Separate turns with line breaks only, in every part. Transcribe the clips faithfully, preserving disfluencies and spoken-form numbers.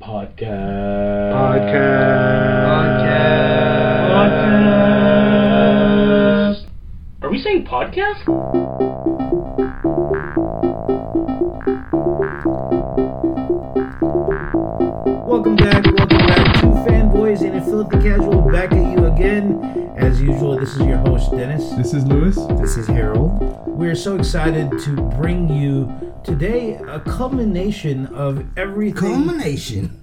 Podcast.
Podcast.
Podcast. Are we saying podcast?
Welcome back, welcome back to Fanboys and a Filthy Casual, back at you again. As usual, this is your host, Dennis.
This is Lewis.
This is Harold.
We're so excited to bring you today a culmination of everything.
Culmination.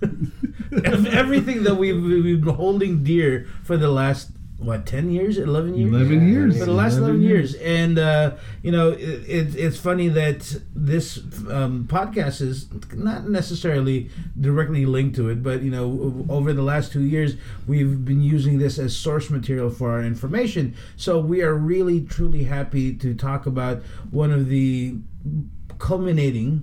of everything that we've, we've been holding dear for the last, what, ten years? eleven years?
eleven years.
For the last eleven,
eleven
years. And, uh, you know, it, it, it's funny that this um, podcast is not necessarily directly linked to it, but, you know, over the last two years, we've been using this as source material for our information. So we are really, truly happy to talk about one of the culminating...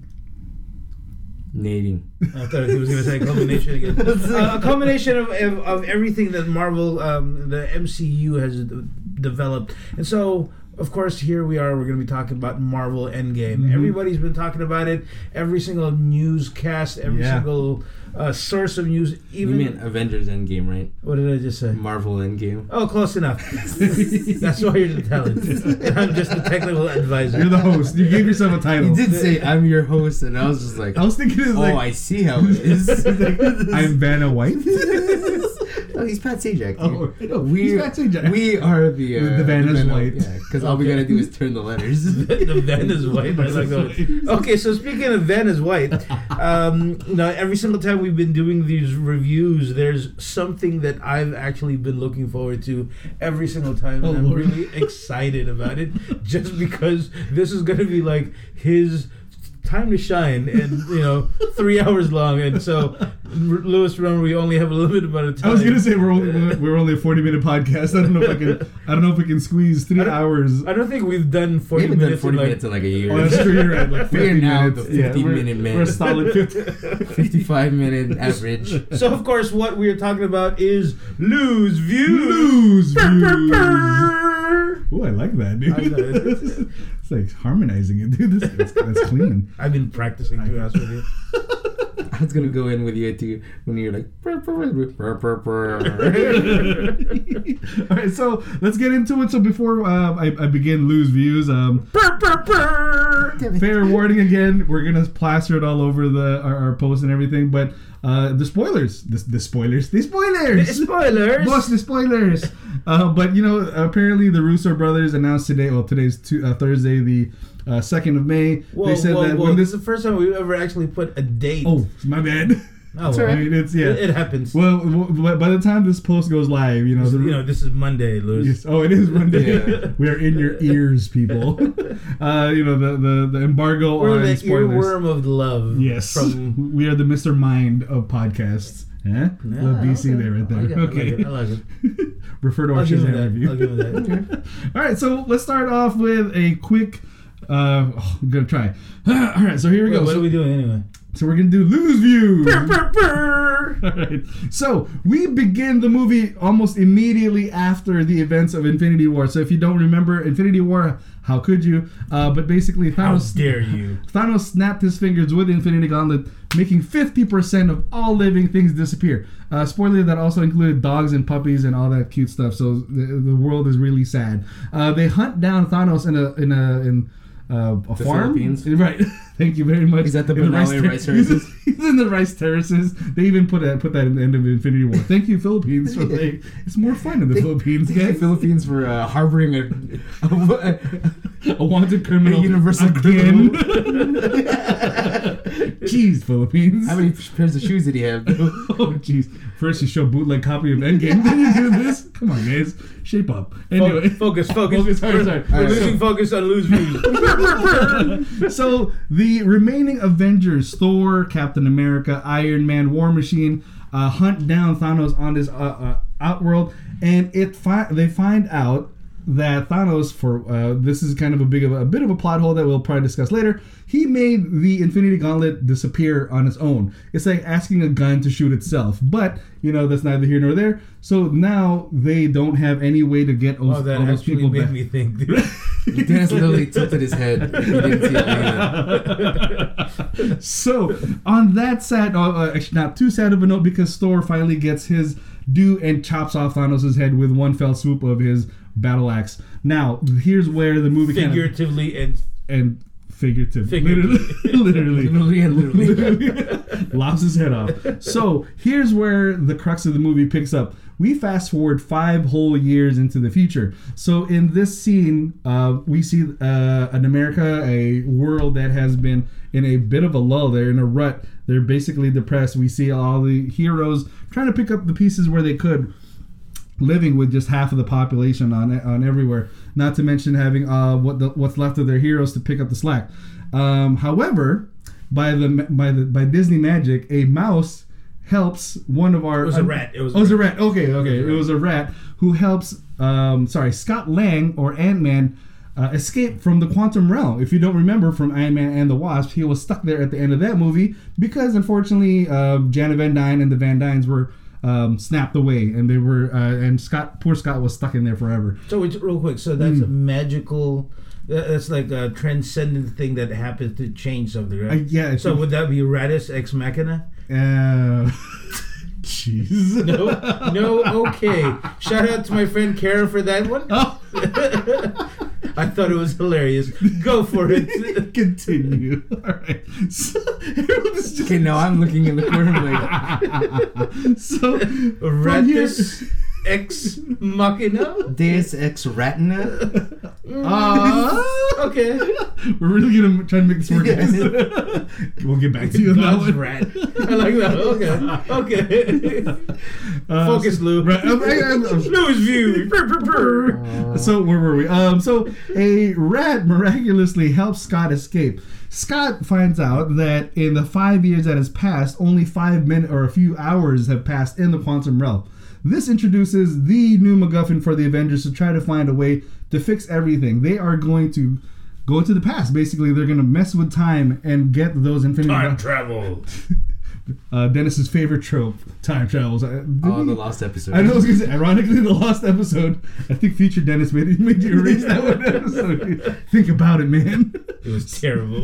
Nating.
I thought he was going to say culmination again. Uh, a culmination of, of, of everything that Marvel, um, the M C U has d- developed. And so, of course, here we are. We're going to be talking about Marvel Endgame. Mm-hmm. Everybody's been talking about it. Every single newscast, every
Yeah.
single uh, source of news. Even
You mean Avengers Endgame, right?
What did I just say?
Marvel Endgame.
Oh, close enough. That's why you're the talent. I'm just the technical advisor.
You're the host. You gave yourself a title.
You did say I'm your host, and I was just like,
I was thinking it was
oh,
like,
I see how it is.
I'm Vanna White.
Oh, he's Pat Sajak.
Oh, I know.
we,
He's Pat Sajak.
We are the... Uh,
The Vanna's
Vanna-
White.
Yeah, because all we got to do is turn the letters.
The Van is white. I like that. Okay, so speaking of Van is white, um, you know, every single time we've been doing these reviews, there's something that I've actually been looking forward to every single time, and
Oh,
I'm
Lord.
really excited about it, just because this is going to be like his time to shine, and you know, three hours long. And so, Lewis, remember, we only have a limited amount of time.
I was gonna say we're only we're only a forty minute podcast. I don't know if I can I don't know if we can squeeze three
I don't-
hours.
I don't think we've done
We
forty
haven't done
minutes.
forty
in like,
minutes in like a year.
Oh, that's true. You're right. Like
We're
fifty
now
minutes.
the fifty
we're,
minute man.
We're a solid fifty.
fifty-five minute average.
So, of course, what we are talking about is Lou's
News
Views.
views. Oh, I like that, dude.
I know.
It's like harmonizing it, dude. This, that's, that's clean.
I've been practicing to ask with you.
I was gonna go in with you too when you're like. "Brr, brr, brr, brr, brr."
All right, so let's get into it. So before uh, I, I begin Lou's Views, um, fair warning again, we're gonna plaster it all over the our, our post and everything, but uh, the spoilers, the, the spoilers, the spoilers,
Spoilers.
boss, the spoilers. Uh, but you know, apparently the Russo brothers announced today. Well, today's two, uh, Thursday, the uh, second of May.
Whoa,
they said
whoa,
that
whoa.
when
This
this.
is the first time we've ever actually put a date.
Oh, my bad.
Oh,
I mean, it's yeah.
It, it happens.
Well, w- by the time this post goes live, you know, the,
you know, this is Monday, Louis.
Yes. Oh, it is Monday.
Yeah.
We are in your ears, people. Uh, you know, the, the, the embargo
We're
on
the
spoilers.
earworm of love.
Yes.
From
We are the Mister Mind of podcasts. Eh?
Yeah,
Little B C
okay.
there right there.
I like it, I
okay.
like it, I like it.
Refer to our
I'll give him
Shazam
that.
review.
I'll give him that.
All right, so let's start off with a quick. Uh, oh, I'm gonna try. All right, so here we
Wait,
go.
what
so,
are we doing anyway?
so we're gonna do Lou's Views. All right. So we begin the movie almost immediately after the events of Infinity War. So if you don't remember Infinity War, how could you? Uh, but basically,
How
Thanos,
dare you?
Thanos snapped his fingers with the Infinity Gauntlet, making fifty percent of all living things disappear. Uh, spoiler, that also included dogs and puppies and all that cute stuff. So the, the world is really sad. Uh, they hunt down Thanos in a in a in uh, a
The
farm.
Philippines?
Right. Thank you very much.
He's at the
In
Banawe rice
ter-
terraces.
He's in the rice terraces. They even put that put that in the end of Infinity War. Thank you, Philippines, for like, it's more fun in the Philippines,
The
guys.
Philippines for uh, harboring a, a,
A wanted criminal.
A universal
again.
criminal.
Jeez, Philippines.
How many pairs of shoes did he have?
Oh, jeez. First you show bootleg copy of Endgame, then you do this? Come on, guys. Shape up. Anyway.
Focus, focus.
Focus, sorry, sorry.
We're
Alright,
losing focus on Lou's Views.
So, the remaining Avengers, Thor, Captain America, Iron Man, War Machine, uh, hunt down Thanos on this uh, uh, Outworld, and it fi- they find out that Thanos, for uh, this is kind of a big of a, a bit of a plot hole that we'll probably discuss later. He made the Infinity Gauntlet disappear on its own. It's like asking a gun to shoot itself, but you know that's neither here nor there. So now they don't have any way to get
Oh,
those,
that
all those
actually
people
made
back.
me think. Dude.
Dennis literally tilted his head. He didn't see it.
So on that sad, uh, actually not too sad of a note, because Thor finally gets his due and chops off Thanos' head with one fell swoop of his battle axe. Now here's where the movie kind of,
Figuratively and
and figurative,
Figuratively.
literally,
Literally and literally.
literally lops his head off. So here's where the crux of the movie picks up. We fast forward five whole years into the future. So in this scene, uh, we see uh, an America, a world that has been in a bit of a lull. They're in a rut. They're basically depressed. We see all the heroes trying to pick up the pieces where they could, living with just half of the population on on everywhere. Not to mention having uh, what the, what's left of their heroes to pick up the slack. Um, however, by the by the by Disney magic, a mouse helps one of our.
It was a rat. It was
oh,
a
it was a
rat.
rat. Okay, okay. It was a rat who helps. Um, sorry, Scott Lang or Ant-Man uh, escape from the quantum realm. If you don't remember from Ant-Man and the Wasp, he was stuck there at the end of that movie because unfortunately, uh, Janet Van Dyne and the Van Dynes were. Um, snapped away, and they were, uh, and Scott, poor Scott, was stuck in there forever.
So it's real quick. So that's
Mm.
a magical. That's like a transcendent thing that happens to change something, right?
Uh, yeah.
So would that be Radis Ex Machina?
Uh, jeez.
No, no. Okay. Shout out to my friend Kara for that one.
Oh.
I thought it was hilarious. Go for it.
Continue. All right. So, Harold is just
Okay, now I'm looking in the corner like,
so from here,
Radis Ex Machina.
Deus Ex Retina.
uh,
Okay.
we're really gonna try to make this work.
Yes.
We'll get back to you on that
God's
one.
rat. I like that. Okay. Okay.
Uh,
Focus, Lou.
Right, um, I- I'm- I'm-
Lou's view. Brr, brr, brr.
So where were we? Um, so a rat miraculously helps Scott escape. Scott finds out that in the five years that has passed, only five minutes or a few hours have passed in the quantum realm. This introduces the new MacGuffin for the Avengers to try to find a way to fix everything. They are going to go into the past. Basically, they're going to mess with time and get those infinity.
Time travel.
Uh, Dennis's favorite trope, time travels. Uh, did
Oh,
we-
the lost episode.
I know. I was gonna say, ironically, the lost episode. I think future Dennis made, made you erase that one episode. Think about it, man.
It was terrible.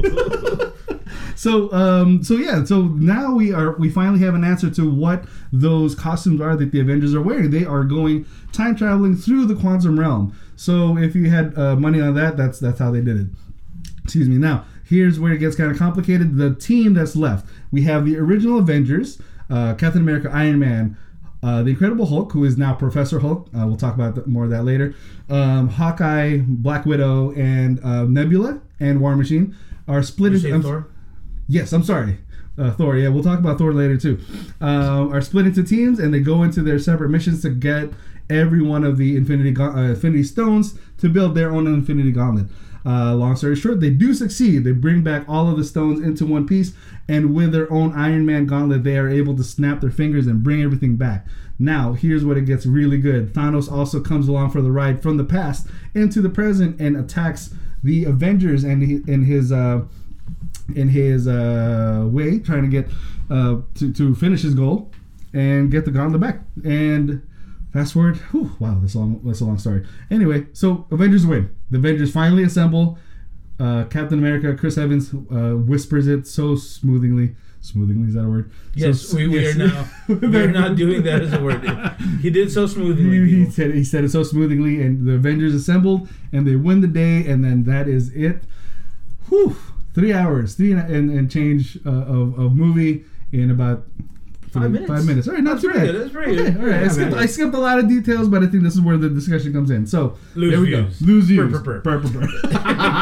So, um, so yeah. So now we are. We finally have an answer to what those costumes are that the Avengers are wearing. They are going time traveling through the quantum realm. So if you had uh, money on that, that's that's how they did it. Excuse me. Now here's where it gets kind of complicated. The team that's left. We have the original Avengers, uh, Captain America, Iron Man, uh, the Incredible Hulk, who is now Professor Hulk. Uh, we'll talk about th- more of that later. Um, Hawkeye, Black Widow, and uh, Nebula and War Machine are split.
You
into-
say
I'm-
Thor?
Yes, I'm sorry. Uh, Thor, yeah, we'll talk about Thor later too. Uh, are split into teams and they go into their separate missions to get every one of the Infinity Ga- uh, Infinity Stones to build their own Infinity Gauntlet. Uh, long story short, they do succeed. They bring back all of the stones into one piece, and with their own Iron Man gauntlet, they are able to snap their fingers and bring everything back. Now, here's what it gets really good. Thanos also comes along for the ride from the past into the present and attacks the Avengers and he, in his uh, in his uh, way, trying to get uh, to to finish his goal and get the gauntlet back. And fast forward, whew, wow, that's a long, that's a long story. Anyway, so Avengers win. The Avengers finally assemble. Uh, Captain America, Chris Evans, uh, whispers it so smoothingly. Smoothingly, is that a word?
Yes,
So-
we, we
yes.
are now. We're not doing that as a word. He did so smoothly.
He, he
people.
said he said it so smoothly, and the Avengers assembled, and they win the day, and then that is it. Whew, three hours, three and, and, and change uh, of, of movie in about
Five minutes.
Five minutes. All right, not
That's
too
pretty
bad.
good, that's pretty
okay,
good.
all right. I
Yeah,
skipped,
man.
I skipped a lot of details, but I think this is where the discussion comes in. So
Lose
there we
views.
go. Lose views.
Burr, burr, burr.
Burr, burr, burr.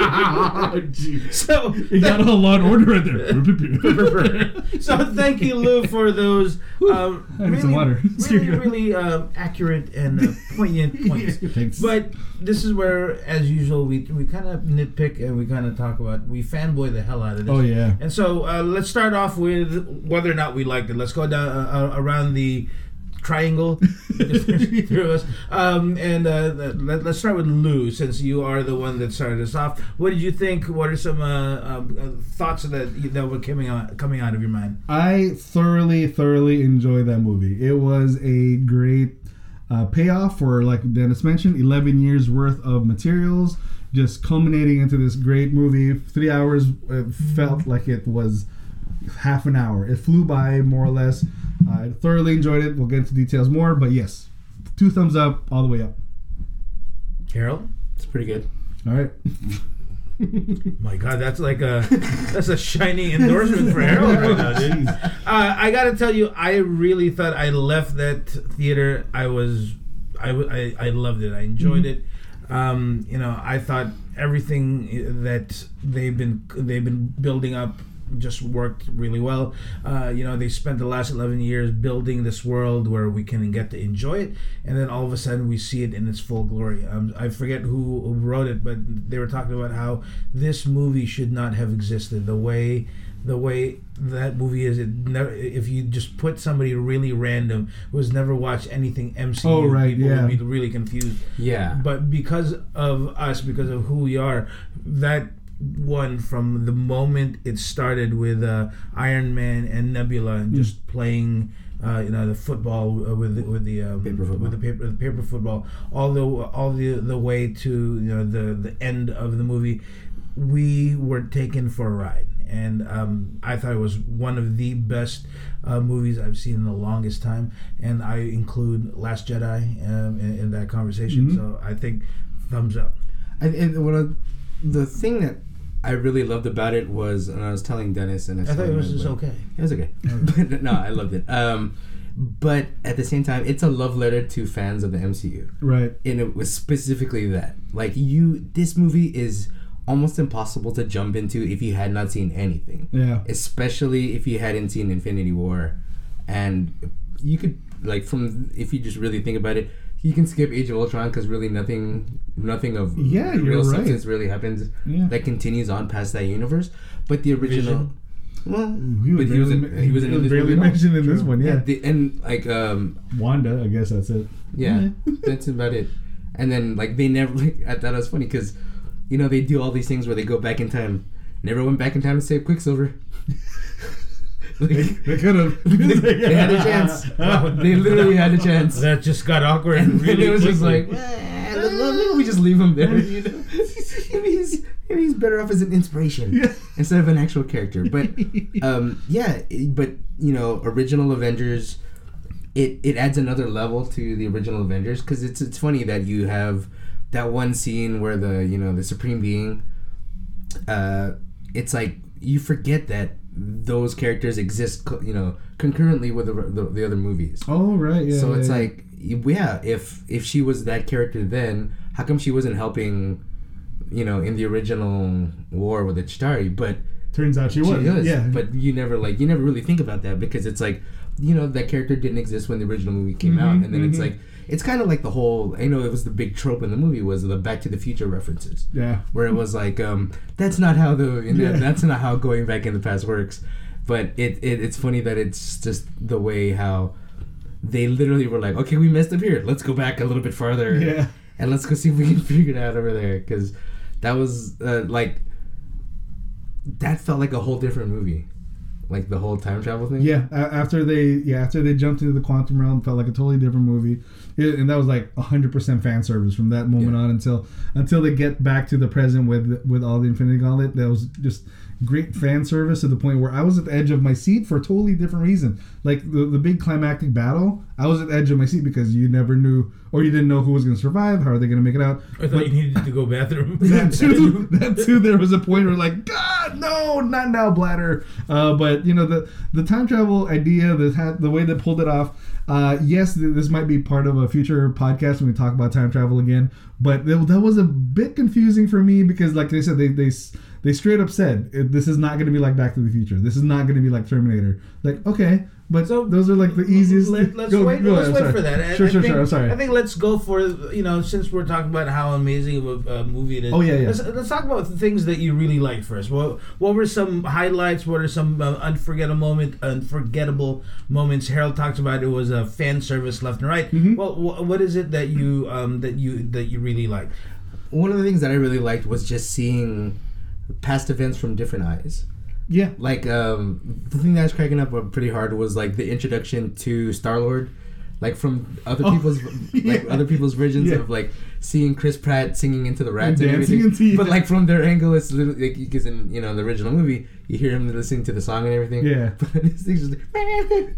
Oh, gee.
So,
You got a whole Law and Order right there. Burr, burr, burr.
so thank you, Lou, for those um,
I need
really,
some water.
really, really uh, accurate and uh, poignant points.
Thanks.
But this is where, as usual, we we kind of nitpick and we kind of talk about, we fanboy the hell out of this.
Oh, yeah.
And so uh, let's start off with whether or not we liked it. Let's go down uh, uh, around the triangle. Just three of us. Um, and uh, let, let's start with Lou, since you are the one that started us off. What did you think? What are some uh, um, uh, thoughts that that were coming out coming out of your mind?
I thoroughly, thoroughly enjoyed that movie. It was a great uh, payoff for, like Dennis mentioned, eleven years worth of materials, just culminating into this great movie. Three hours it felt like it was half an hour. It flew by, more or less. I thoroughly enjoyed it. We'll get into details more, but yes, two thumbs up, all the way up.
Harold?
It's pretty good.
All right.
My God, that's like a that's a shiny endorsement for Harold right now, dude. Uh, I gotta tell you, I really thought I left that theater. I was, I, I, I loved it. I enjoyed
Mm-hmm.
it. Um, you know, I thought everything that they've been they've been building up just worked really well. Uh, you know, they spent the last eleven years building this world where we can get to enjoy it, and then all of a sudden we see it in its full glory. Um, I forget who, who wrote it, but they were talking about how this movie should not have existed. The way the way that movie is, it never, if you just put somebody really random who has never watched anything M C U,
Oh, right,
people
yeah.
would be really confused.
Yeah.
But because of us, because of who we are, that one from the moment it started with uh, Iron Man and Nebula and just playing, uh, you know, the football uh, with the, with the um,
Paper football.
with the paper the paper football, all the all the the way to, you know, the the end of the movie, we were taken for a ride. And um, I thought it was one of the best uh, movies I've seen in the longest time, and I include Last Jedi um, in, in that conversation.
Mm-hmm.
So I think thumbs up.
I, and one of the thing that I really loved about it was, and I was telling Dennis, and
I thought it was just okay.
It was okay. But no, I loved it. Um, but at the same time, it's a love letter to fans of the M C U.
Right.
And it was specifically that. Like, you, this movie is almost impossible to jump into if you had not seen anything.
Yeah.
Especially if you hadn't seen Infinity War. And you could, like, from, if you just really think about it, you can skip Age of Ultron because really nothing nothing of
Yeah, you're
real
right.
substance really happens
Yeah.
that continues on past that universe. But the original...
Vision.
Well,
He was
but he was
barely,
in, he was in this
barely
movie at all.
mentioned in this one, yeah.
The, and, like, um...
Wanda, I guess that's it.
Yeah, that's about it. And then, like, they never... Like, I thought it was funny because, you know, they do all these things where they go back in time. Never went back in time to save Quicksilver. Like,
They, they could have.
they had a chance. They literally had a chance.
That just got awkward
And
really
it was just
quickly.
like, eh, let- let- maybe we just leave him there. You know, maybe he's maybe he's better off as an inspiration
Yeah.
instead of an actual character. But um, yeah, it- but you know, original Avengers, it, it adds another level to the original Avengers because it's it's funny that you have that one scene where the you know the Supreme Being, uh, it's like you forget that those characters exist, co- you know, concurrently with the the, the other movies.
Oh, right, yeah.
So
yeah,
it's
yeah.
like, yeah, if if she was that character then, how come she wasn't helping, you know, in the original war with the Chitauri? But
Turns out she was.
she was.
Yeah.
But you never like you never really think about that because it's like, you know, that character didn't exist when the original movie came
Mhm,
out, and then it's
mhm.
like it's kind of like the whole. I know it was the big trope in the movie was the Back to the Future references,
yeah.
where it was like, um, that's not how the you know,
Yeah.
that's not how going back in the past works. But it, it it's funny that it's just the way how they literally were like, okay, we messed up here. Let's go back a little bit farther.
Yeah.
And let's go see if we can figure it out over there. Because that was, uh, like, that felt like a whole different movie. Like, the whole time travel thing.
Yeah, a- after they yeah after they jumped into the quantum realm, felt like a totally different movie, it, and that was like one hundred percent fan service from that moment
Yeah.
on until until they get back to the present with with all the Infinity Gauntlet. That was just great fan service to the point where I was at the edge of my seat for a totally different reason. Like the the big climactic battle, I was at the edge of my seat because you never knew or you didn't know who was going to survive. How are they going to make it out?
I thought you needed to go bathroom.
That too. That too. There was a point where like, God, no, not now, bladder. Uh, but you know the the time travel idea, the ha- the way they pulled it off. Uh, yes, th- this might be part of a future podcast when we talk about time travel again. But th- that was a bit confusing for me because, like they said, they they s- they straight up said this is not going to be like Back to the Future. This is not going to be like Terminator. Like, okay, but
So,
those are like the easiest.
Let, let's
go,
wait.
go
let's
ahead,
wait
sorry.
for that. I,
Sure,
I
sure,
think,
sure. I'm sorry.
I think let's go for you know since we're talking about how amazing of a uh, movie it is.
Oh, yeah, yeah.
Let's, let's talk about the things that you really liked first. What what were some highlights? What are some uh, unforgettable moment unforgettable moments? Harold talked about it was a fan service left and right.
Mhm.
Well, wh- what is it that you um that you that you really liked?
One of the things that I really liked was just seeing past events from different eyes.
Yeah.
Like um, the thing that was cracking up pretty hard was like the introduction to Star Lord, like from other
Oh,
people's like
yeah.
other people's versions
Yeah.
of like seeing Chris Pratt singing into the rats and,
And dancing
everything.
into-
But like from their angle, it's literally like because in you know the original movie you hear him listening to the song and everything.
Yeah.
But this thing's just like,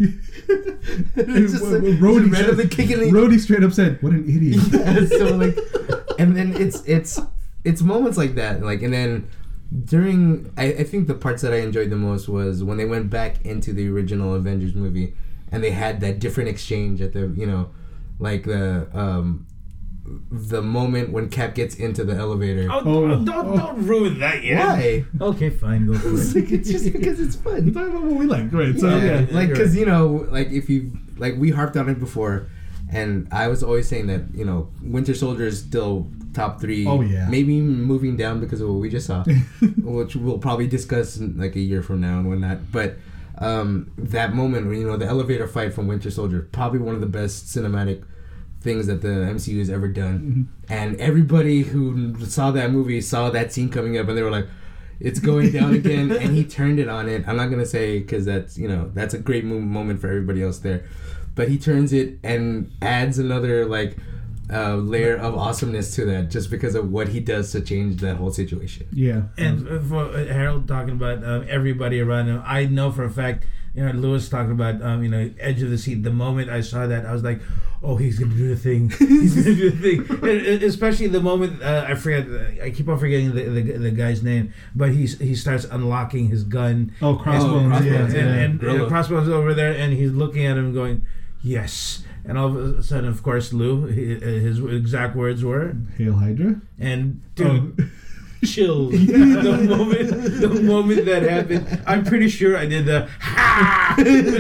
it's just like,
Rhodey,
just randomly kicking it.
Rhodey straight up said, "What an idiot."
Yeah, so like, and then it's it's it's moments like that, like, and then during I, I think the parts that I enjoyed the most was when they went back into the original Avengers movie and they had that different exchange at the you know, like the um the moment when Cap gets into the elevator.
Oh,
Oh,
don't
oh.
don't ruin that yet.
Why?
Okay, fine, go for
It's,
it.
like, it's just because it's
We're
fun.
talking about what we like, right? So
Yeah,
yeah,
like
you're
because
right.
you know, like if you like we harped on it before, and I was always saying that you know Winter Soldier is still top three.
Oh, yeah.
maybe moving down because of what we just saw, which we'll probably discuss in, like a year from now and whatnot. But um, that moment when you know the elevator fight from Winter Soldier, probably one of the best cinematic things that the M C U has ever done. And everybody who saw that movie saw that scene coming up, and they were like, "It's going down again." And he turned it on it. I'm not gonna say because that's you know that's a great mo- moment for everybody else there, but he turns it and adds another like uh, layer of awesomeness to that just because of what he does to change that whole situation.
yeah.
And uh, for uh, Harold talking about um, everybody around him, I know for a fact, you know, Lewis talking about, um, you know, edge of the seat. The moment I saw that, I was like, oh, he's going to do the thing. He's going to do the thing. And, uh, especially the moment, uh, I forget, uh, I keep on forgetting the, the the guy's name, but he's, he starts unlocking his gun.
Oh, Crossbones,
And,
yeah,
and,
yeah.
and, and,
Gorilla.
Crossbones over there, and he's looking at him going, yes. And all of a sudden, of course, Lou, he- his exact words were,
Hail Hydra.
and dude,
Oh.
chills. The moment, the moment that happened, I'm pretty sure I did the ha.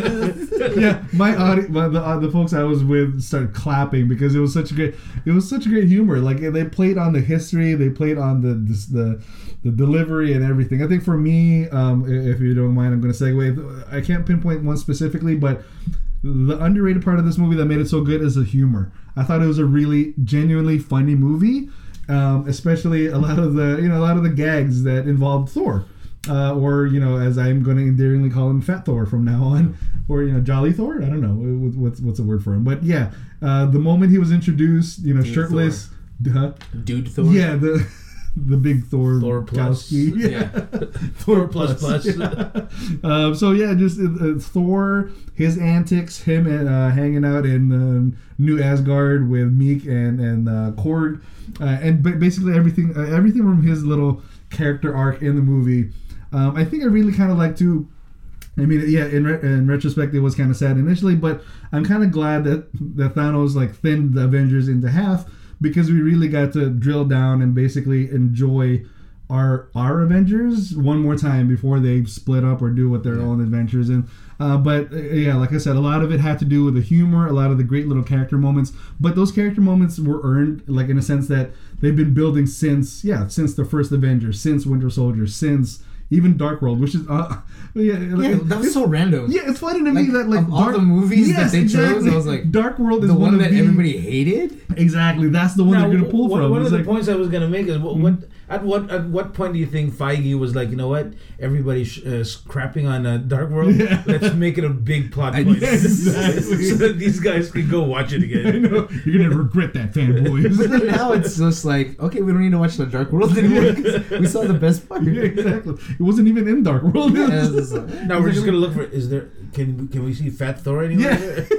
Yeah, my audi- my, the, uh, the folks I was with started clapping because it was such a great, it was such great humor. Like they played on the history, they played on the this, the the delivery and everything. I think for me, um, if you don't mind, I'm going to segue. I can't pinpoint one specifically, but the underrated part of this movie that made it so good is the humor. I thought it was a really genuinely funny movie, um, especially a lot of the you know a lot of the gags that involved Thor. Uh, or you know, as I'm going to endearingly call him, Fat Thor from now on, or you know, Jolly Thor. I don't know what, what's what's the word for him, but yeah, uh, the moment he was introduced, you know,
Dude
shirtless, huh?
Dude Thor.
Yeah, the the big Thor,
Thor plus.
Kowski.
Yeah.
Thor
plus plus.
Yeah. um, so yeah, just uh, uh, Thor, his antics, him and uh, hanging out in um, New Asgard with Meek and and uh, Korg, uh, and ba- basically everything uh, everything from his little character arc in the movie. Um, I think I really kind of like to. I mean, yeah. In, re- in retrospect, it was kind of sad initially, but I'm kind of glad that that Thanos like thinned the Avengers into half because we really got to drill down and basically enjoy our our Avengers one more time before they split up or do what their
Yeah.
own adventures. And uh, but uh, yeah, like I said, a lot of it had to do with the humor, a lot of the great little character moments. But those character moments were earned, like in a sense that they've been building since yeah, since the first Avengers, since Winter Soldier, since even Dark World, which is uh, yeah,
Yeah, that was so random.
yeah, it's funny to me
Like,
that like
of all the movies that they chose, I was like,
Dark World is
The
one,
one
of
that
the,
everybody hated.
exactly. That's the one
Now,
they're gonna pull
one,
from.
one of
It's
the
like,
points I was going to make is what, what at what at what point do you think Feige was like, you know what, everybody's sh- uh, scrapping on uh, Dark World,
Yeah.
let's make it a big plot
I-
point,
Yeah, exactly.
so that these guys can go watch it
I
again.
know you're gonna regret that,
But
fanboys.
then now it's just like, okay, we don't need to watch the Dark World anymore 'cause we saw the best part.
Yeah, exactly. It wasn't even in Dark World.
Yeah, it's just like-
Now we're just gonna look for. Is there? Can can we see Fat Thor anywhere?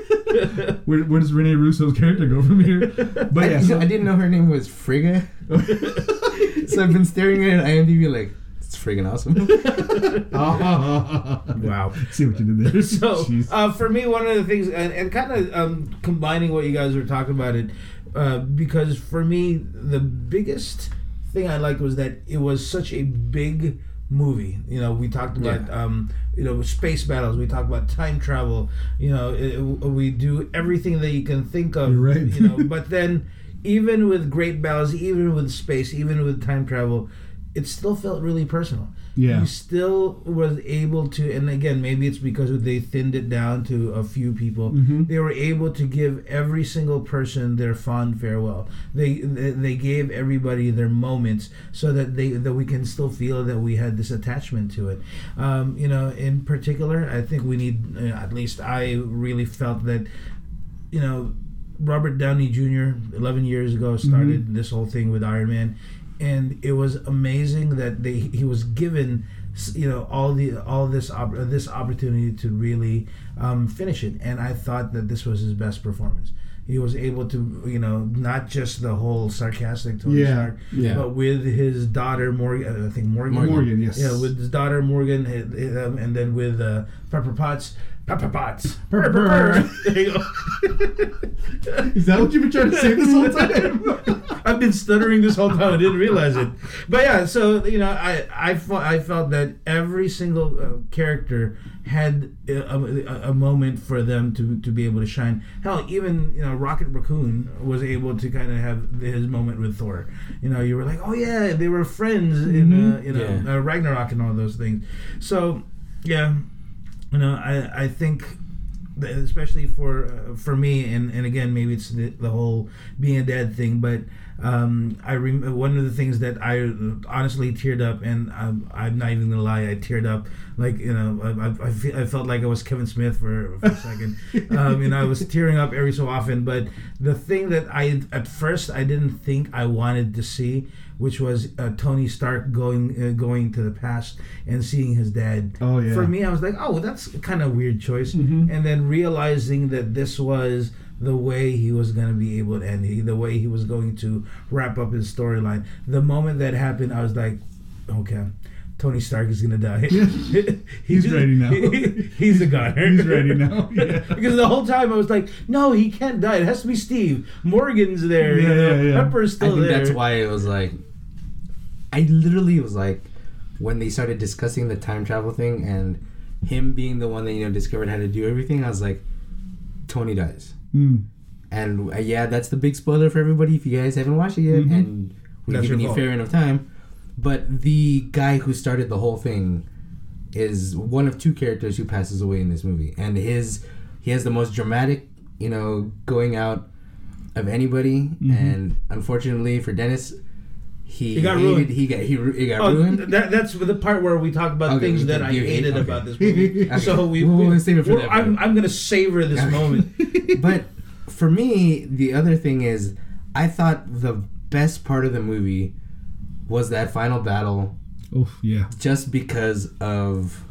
Yeah. Where, where does Rene Russo's character go from here? But
I,
yeah,
you
so,
know, I didn't know her name was Frigga, so I've been staring at IMDb like, it's friggin' awesome.
Wow.
See what you did there.
So
Jeez.
uh, for me, one of the things, and, and kind of um, combining what you guys were talking about it, uh, because for me, the biggest thing I liked was that it was such a big movie. You know, we talked about
Yeah.
um, you know, space battles. We talked about time travel. You know, it, we do everything that you can think of.
You're right.
You know, but then even with great battles, even with space, even with time travel, it still felt really personal.
Yeah.
You still was able to, and again, maybe it's because they thinned it down to a few people.
Mhm.
They were able to give every single person their fond farewell. They they, they gave everybody their moments so that they that we can still feel that we had this attachment to it. Um, you know, in particular, I think we need, uh, at least I really felt that, you know, Robert Downey Junior eleven years ago started
Mhm.
this whole thing with Iron Man. And it was amazing that they he was given, you know, all the all this op- this opportunity to really um, finish it, and I thought that this was his best performance. He was able to, you know, not just the whole sarcastic Tony
Yeah,
Stark,
yeah.
but with his daughter Morgan. I think Morgan.
Morgan.
Morgan, yes.
Yeah, with his daughter Morgan, uh, um, and then with uh, Pepper Potts. Pepper Potts.
Purr, purr, purr.
There you go.
Is that what you've been trying to say this whole time?
I've been stuttering this whole time. I didn't realize it. But yeah, so you know, I I, fe- I felt that every single uh, character had a, a, a moment for them to, to be able to shine. Hell, even you know, Rocket Raccoon was able to kind of have his moment with Thor. You know, you were like, oh yeah, they were friends in uh, you know
Yeah.
uh, Ragnarok and all those things. So yeah, you know, I I think. Especially for uh, for me, and, and again, maybe it's the, the whole being a dad thing, but um, I rem- one of the things that I honestly teared up, and I'm, I'm not even gonna lie, I teared up like you know I, I, I, fe- I felt like I was Kevin Smith for, for a second. um, you know, I was tearing up every so often. But the thing that I at first I didn't think I wanted to see, which was uh, Tony Stark going uh, going to the past and seeing his dad.
Oh, yeah.
For me, I was like, oh, that's kind of a weird choice.
Mhm.
And then realizing that this was the way he was going to be able to end, he, the way he was going to wrap up his storyline. The moment that happened, I was like, okay, Tony Stark is going to die.
He's ready now.
he- he's a goner.
He's ready now. Yeah.
Because the whole time I was like, no, he can't die. It has to be Steve. Morgan's there.
Yeah,
you know,
yeah, yeah.
Pepper's
I
still
think
there.
that's why it was like, I literally was like, when they started discussing the time travel thing and him being the one that you know discovered how to do everything, I was like, Tony dies.
Mm.
And uh, yeah, that's the big spoiler for everybody if you guys haven't watched it yet,
Mhm.
and we're
That's
giving
your
you
fault.
fair enough time. But the guy who started the whole thing is one of two characters who passes away in this movie, and his he has the most dramatic, you know, going out of anybody.
Mhm.
And unfortunately for Dennis, he,
He got
hated,
ruined.
He got he, ru- he got
Oh,
ruined.
that, that's the part where we talk about
Okay,
things
we
that
can-
I
you hate-
hated
okay.
about this movie.
Okay.
So we,
We'll-
we
we'll save it for
we're-
that
I'm,
part.
I'm gonna savor this moment.
But for me, the other thing is, I thought the best part of the movie was that final battle,
Oof, yeah.
just because of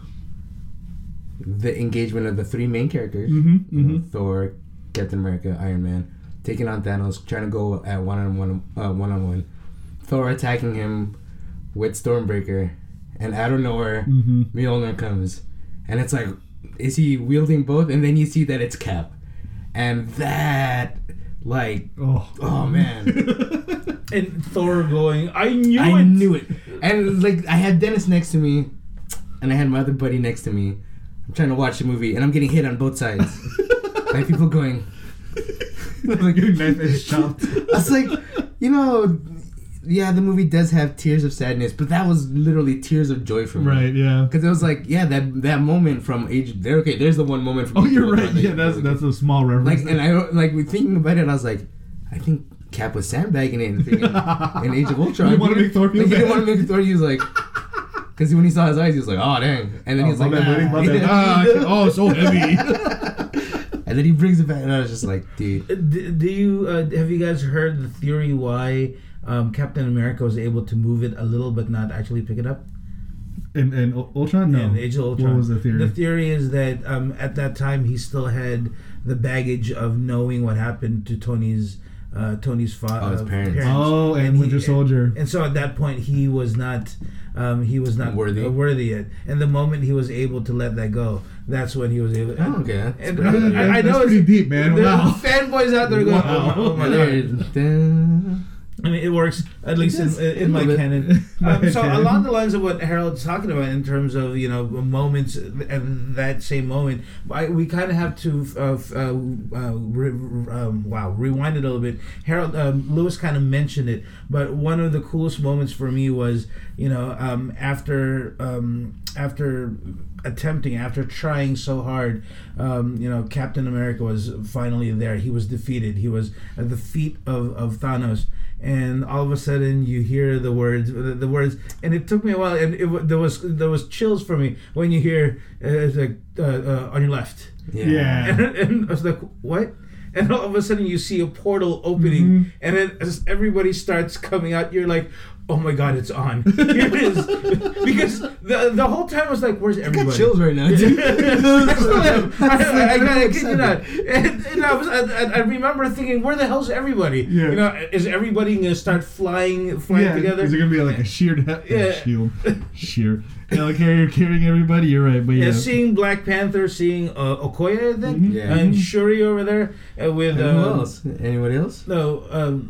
the engagement of the three main characters:
Mhm,
you know,
mhm.
Thor, Captain America, Iron Man, taking on Thanos, trying to go at one on one, uh, one on one. Thor attacking him with Stormbreaker, and out of nowhere,
Mhm.
Mjolnir comes, and it's like, is he wielding both? And then you see that it's Cap, and that, like,
Oh.
oh man,
And Thor going, I knew
I
it.
knew it. And like, I had Dennis next to me, and I had my other buddy next to me. I'm trying to watch the movie, and I'm getting hit on both sides by people going.
Like your knife is chopped.
I was like, you know, yeah, the movie does have tears of sadness, but that was literally tears of joy for me.
Right, yeah.
Because it was like, yeah, that that moment from Age. There, okay, there's the one moment from.
Oh,
Age
you're
of
right.
Ultron that
Yeah,
you
that's
really
that's a small reference.
like, and I like thinking about it. I was like, I think Cap was sandbagging it in, freaking- in Age of Ultron.
He didn't want to make Thor feel
Like, he didn't
bad.
want to make Thor. He was like, because when he saw his eyes, he was like, oh dang, and then he was
Oh,
like,
my bad, buddy,
ah.
my bad. Ah, oh, so heavy.
And then he brings it back, and I was just like, dude.
Do, do you uh, have you guys heard the theory why um, Captain America was able to move it a little but not actually pick it up?
And and Ultron, no.
In Age of Ultron.
What was the theory?
The theory is that um, at that time he still had the baggage of knowing what happened to Tony's uh, Tony's father,
Oh, his parents.
Oh, and
he-
Winter Soldier.
And so at that point he was not um, he was not
Worthy.
uh, worthy yet. And the moment he was able to let that go, that's when he was able.
Oh, okay.
And,
That's-
I, I
that's
know
pretty
it's-
deep, man.
There
Wow.
are fanboys out there going,
Wow.
oh, my, oh my
And
god.
then- then-
I mean, it works at least in, in my
bit.
canon. Um, so
canon.
along the lines of what Harold's talking about in terms of you know moments and that same moment, I, we kind of have to uh, uh, uh, re, um, wow rewind it a little bit. Harold um, Lewis kind of mentioned it, but one of the coolest moments for me was you know um, after um, after attempting after trying so hard, um, you know Captain America was finally there. He was defeated. He was at the feet of, of Thanos. And all of a sudden, you hear the words, the, the words, and it took me a while, and it, wa- there was there was chills for me when you hear uh, it's like uh, uh, on your left,
Yeah.
Yeah.
and, and I was like, what? And all of a sudden, you see a portal opening,
Mm-hmm.
and then as everybody starts coming out, you're like, oh my god, it's on! Here it is, because the the whole time I was like, where's
I
everybody?
got chills right now.
I
dude.
still am. I, I, I, I kid you
Excited.
not. And, and I was, I, I remember thinking, where the hell's everybody?
Yeah.
You know, is everybody gonna start flying, flying
Yeah,
together?
is it gonna be like a sheared he-
Yeah.
uh, shield, sheer? Yeah, like carrying carrying everybody. You're right, but yeah,
Yeah, seeing Black Panther, seeing uh, Okoye, I think,
Mhm.
Yeah.
and Shuri over there uh, with
And who
um,
else? Anybody else?
no, um,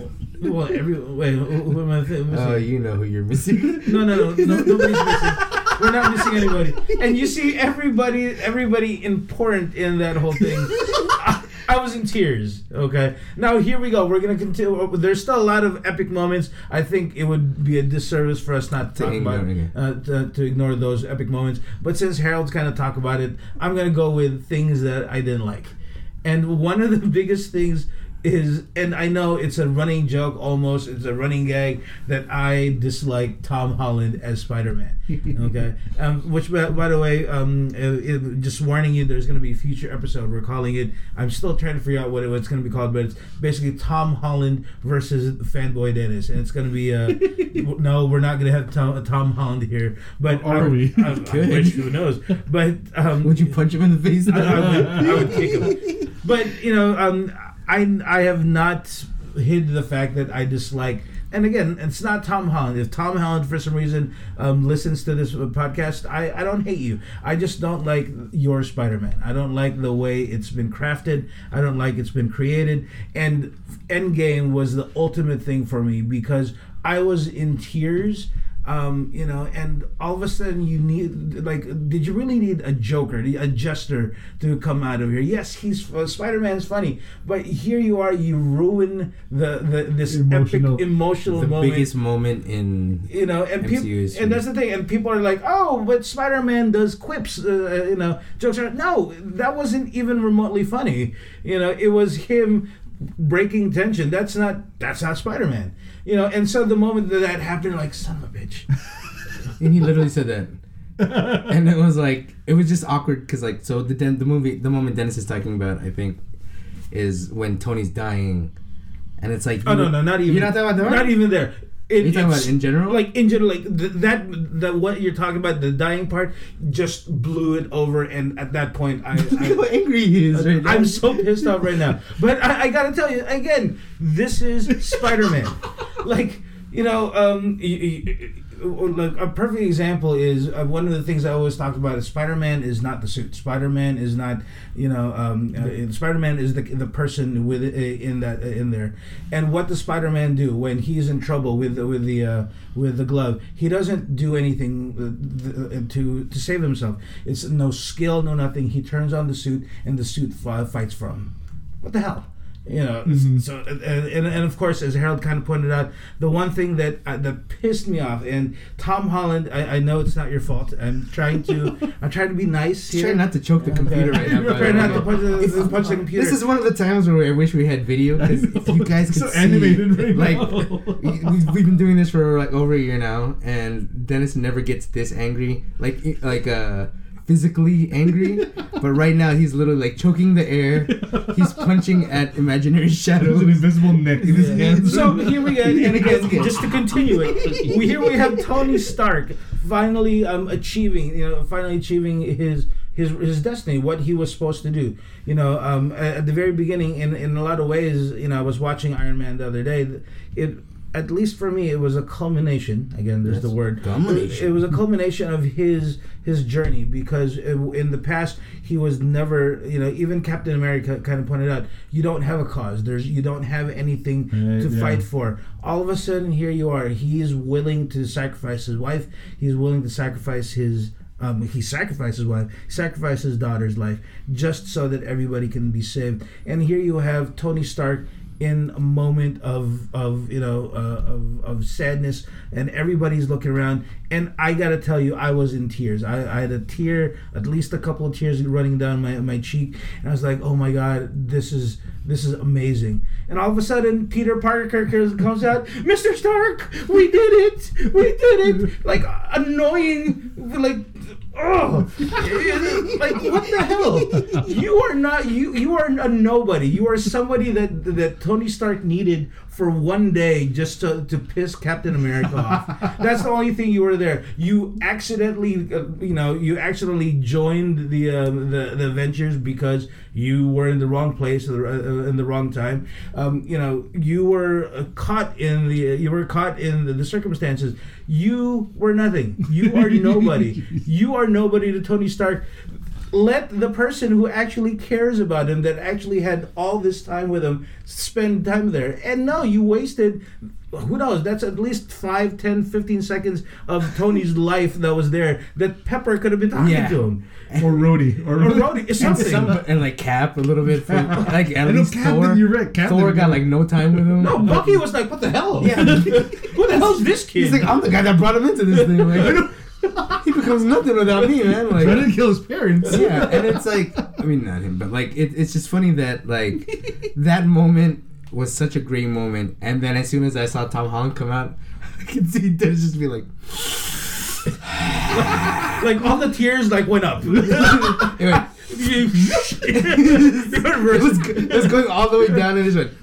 well, every wait, who, who am I th- missing?
Oh, you know who you're missing.
No, no, no, no, nobody's missing. We're not missing anybody. And you see everybody, everybody important in that whole thing. I, I was in tears. Okay. Now here we go. We're gonna continue. There's still a lot of epic moments. I think it would be a disservice for us not to
To
talk about
ignore it.
uh, to, to ignore those epic moments. But since Harold's kind of talk about it, I'm gonna go with things that I didn't like. And one of the biggest things is, and I know it's a running joke almost, it's a running gag, that I dislike Tom Holland as Spider-Man. Okay? Um, which, by, by the way, um, it, it- just warning you, there's going to be a future episode. We're calling it, I'm still trying to figure out what it, what's going to be called, but it's basically Tom Holland versus Fanboy Dennis. And it's going to be, uh, no, we're not going to have Tom, Tom Holland here. But
Are
I-
we?
I, I
Good.
wish, who knows. But, um,
Would you punch him in the face?
I, I would, I would kick him. But you know, um, I I have not hid the fact that I dislike. And again, it's not Tom Holland. If Tom Holland, for some reason, um, listens to this podcast, I, I don't hate you. I just don't like your Spider-Man. I don't like the way it's been crafted. I don't like it's been created. And Endgame was the ultimate thing for me because I was in tears. Um, you know, and all of a sudden you need, like, did you really need a Joker, a jester to come out of here? Yes, he's uh, Spider-Man's funny, but here you are, you ruin the, the this
Emotional.
epic emotional
the
moment.
biggest moment in
You know, and
M C U
people,
history.
and that's the thing, and people are like, "Oh, but Spider-Man does quips, uh, you know, jokes." Are no, that wasn't even remotely funny. You know, it was him breaking tension. That's not that's not Spider-Man. You know, and so the moment that that happened, like, son of a bitch.
and he literally said that. And it was like it was just awkward because like so the Den- the movie the moment Dennis is talking about I think is when Tony's dying, and it's like
Oh no, no, not even.
you're not talking about that one?
Not even there. It,
You're talking
it's-
about in general?
Like in general, like th- that. The what you're talking about, the dying part, just blew it over. And at that point, I,
Look at how
I
angry he is right now.
I'm so pissed off right now. But I, I gotta tell you again, this is Spider-Man. Like, you know, um, y- y- like a perfect example is uh, one of the things I always talk about is Spider-Man is not the suit. Spider-Man is not, you know, um, uh, Spider-Man is the the person with uh, in that uh, in there. And what does Spider-Man do when he's in trouble with with the uh, with the glove? He doesn't do anything uh, th- to to save himself. It's no skill, no nothing. He turns on the suit, and the suit f- fights for him. What the hell? You know,
Mhm.
so and, and and of course, as Harold kind of pointed out, the one thing that uh, that pissed me off, and Tom Holland, I, I know it's not your fault. I'm trying to, I'm trying to be nice here.
Try not to choke the computer right now. by
Try
the
not
way.
to punch the,
If-
punch the computer.
This is one of the times where I wish we had video because if you guys could
so
see,
animated right
like
now.
we've, we've been doing this for like over a year now, and Dennis never gets this angry, like like uh physically angry, but right now he's literally like choking the air. He's punching at imaginary
There's
shadows.
an invisible neck in his
Yeah.
hands.
So here we go, and again,
Yes.
just to continue it, we here we have Tony Stark finally um, achieving, you know, finally achieving his his his destiny, what he was supposed to do. You know, um, at, at the very beginning, in in a lot of ways, you know, I was watching Iron Man the other day. It at least for me, it was a culmination. Again, there's
Yes.
the word
Culmination.
It was a culmination of his his journey, because it, in the past he was never, you know, even Captain America kind of pointed out, you don't have a cause. There's you don't have anything
Right,
to
yeah.
fight for. All of a sudden, here you are. He is willing to sacrifice his wife. He's willing to sacrifice his. Um, he sacrificed his wife, he sacrificed his daughter's life, just so that everybody can be saved. And here you have Tony Stark in a moment of of you know uh, of of sadness, and everybody's looking around. And I gotta tell you, I was in tears. I, I had a tear, at least a couple of tears running down my my cheek, and I was like, oh my God, this is this is amazing. And all of a sudden, Peter Parker comes out, Mister Stark, we did it, we did it, like annoying, like. Oh, like what the hell? You are not you. You are a nobody. You are somebody that that Tony Stark needed for one day just to, to piss Captain America off. That's the only thing you were there. You accidentally, uh, you know, you accidentally joined the uh, the the Avengers because you were in the wrong place at the, uh, in the wrong time. Um, you know, you were uh, caught in the you were caught in the, the circumstances. You were nothing. You are nobody. You are nobody to Tony Stark. Let the person who actually cares about him, that actually had all this time with him, spend time there. And no, you wasted, who knows, that's at least five, ten, fifteen seconds of Tony's life that was there that Pepper could have been talking
Yeah.
to him.
Or Rhodey. Or,
Or Rhodey,
And,
something.
some, and like Cap a little bit. For, like at
I know
least
Captain,
Thor.
you're right, Captain,
Thor got
yeah.
like no time with him.
No, Bucky was like, what the hell?
Yeah.
Who the hell's this kid?
He's like, I'm the guy that brought him into this thing. Like, he becomes nothing without me, man. Like,
trying to kill his parents.
yeah, and it's like, I mean, not him, but like, it, it's just funny that like that moment was such a great moment, and then as soon as I saw Tom Holland come out, I could see Dennis just be like,
like all the tears like went up.
it, went, it, was, it was going all the way down, and it just went.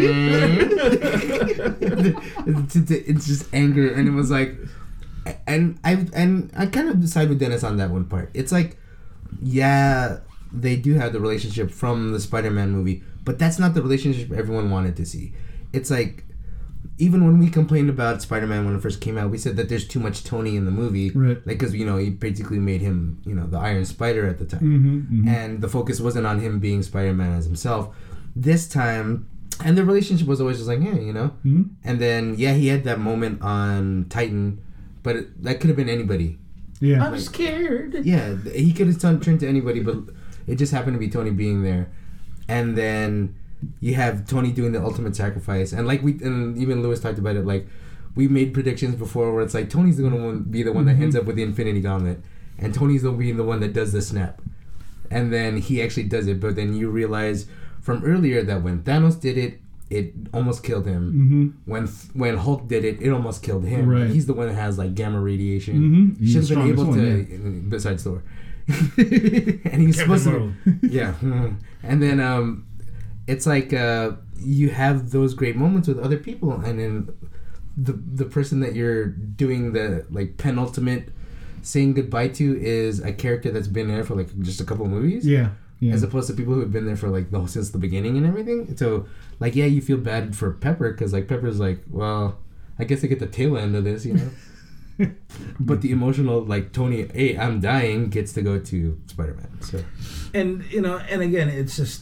it's, it's, it's just anger, and it was like, and I and I kind of side with Dennis on that one part. It's like, yeah, they do have the relationship from the Spider-Man movie, but that's not the relationship everyone wanted to see. It's like, even when we complained about Spider-Man when it first came out, we said that there's too much Tony in the movie,
Right.
like because you know he basically made him, you know, the Iron Spider at the time,
Mm-hmm, mm-hmm.
and the focus wasn't on him being Spider-Man as himself. This time, and the relationship was always just like, yeah, you know,
Mm-hmm.
and then yeah, he had that moment on Titan, but it, that could have been anybody.
Yeah.
I'm scared.
Yeah, he could have turned turned to anybody, but it just happened to be Tony being there. And then you have Tony doing the ultimate sacrifice, and like we and even Lewis talked about it. Like we made predictions before, where it's like Tony's going to be the one that
Mm-hmm.
ends up with the Infinity Gauntlet, and Tony's going to be the one that does the snap. And then he actually does it, but then you realize from earlier that when Thanos did it, it almost killed him.
Mm-hmm.
When when Hulk did it, it almost killed him.
Right.
He's the one that has like gamma radiation.
Mm-hmm.
He
He's
should have
the
been able
strongest
to,
one,
besides Thor. And he's
Captain
supposed to,
Marvel.
yeah. And then um, it's like uh, you have those great moments with other people, and then the the person that you're doing the like penultimate saying goodbye to is a character that's been there for like just a couple of movies.
Yeah. Yeah.
As opposed to people who have been there for like the since the beginning and everything. So like yeah, you feel bad for Pepper because like Pepper's like, well, I guess I get the tail end of this, you know. But the emotional like Tony, hey, I'm dying, gets to go to Spider-Man. So
And you know, and again, it's just,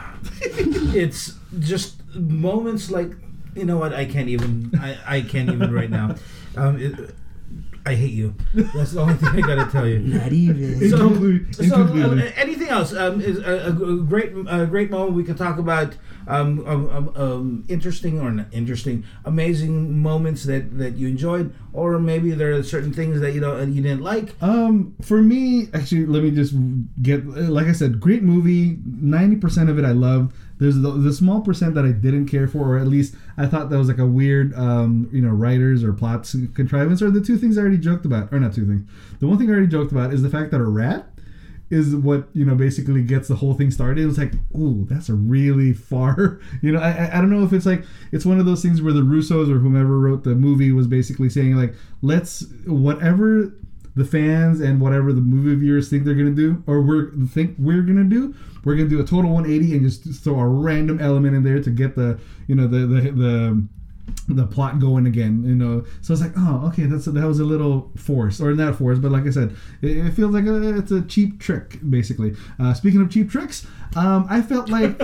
it's just moments like, you know what? I can't even. I, I can't even right now. Um, it, I hate you. That's the only thing I gotta tell you.
not even.
In
So,
conclu- in
so uh,
conclusion.
anything else? Um, is a, a great, a great moment we could talk about. Um, um, um, um, interesting or not interesting, amazing moments that, that you enjoyed, or maybe there are certain things that you know you didn't like.
Um, for me, actually, let me just get, like I said, great movie. ninety percent of it I loved. There's the, the small percent that I didn't care for, or at least I thought that was like a weird, um, you know, writers or plots contrivance, or the two things I already joked about, or not two things. The one thing I already joked about is the fact that a rat is what, you know, basically gets the whole thing started. It was like, ooh, that's a really far, you know, I, I I don't know if it's like, it's one of those things where the Russos or whomever wrote the movie was basically saying like, let's, whatever the fans and whatever the movie viewers think they're going to do, or we're think we're going to do, we're going to do a total one eighty and just throw a random element in there to get the, you know, the, the, the, the plot going again, you know. So it's like, oh, okay, that's that was a little forced, or not forced, but like I said, it, it feels like a, it's a cheap trick, basically. Uh, speaking of cheap tricks, um, I felt like,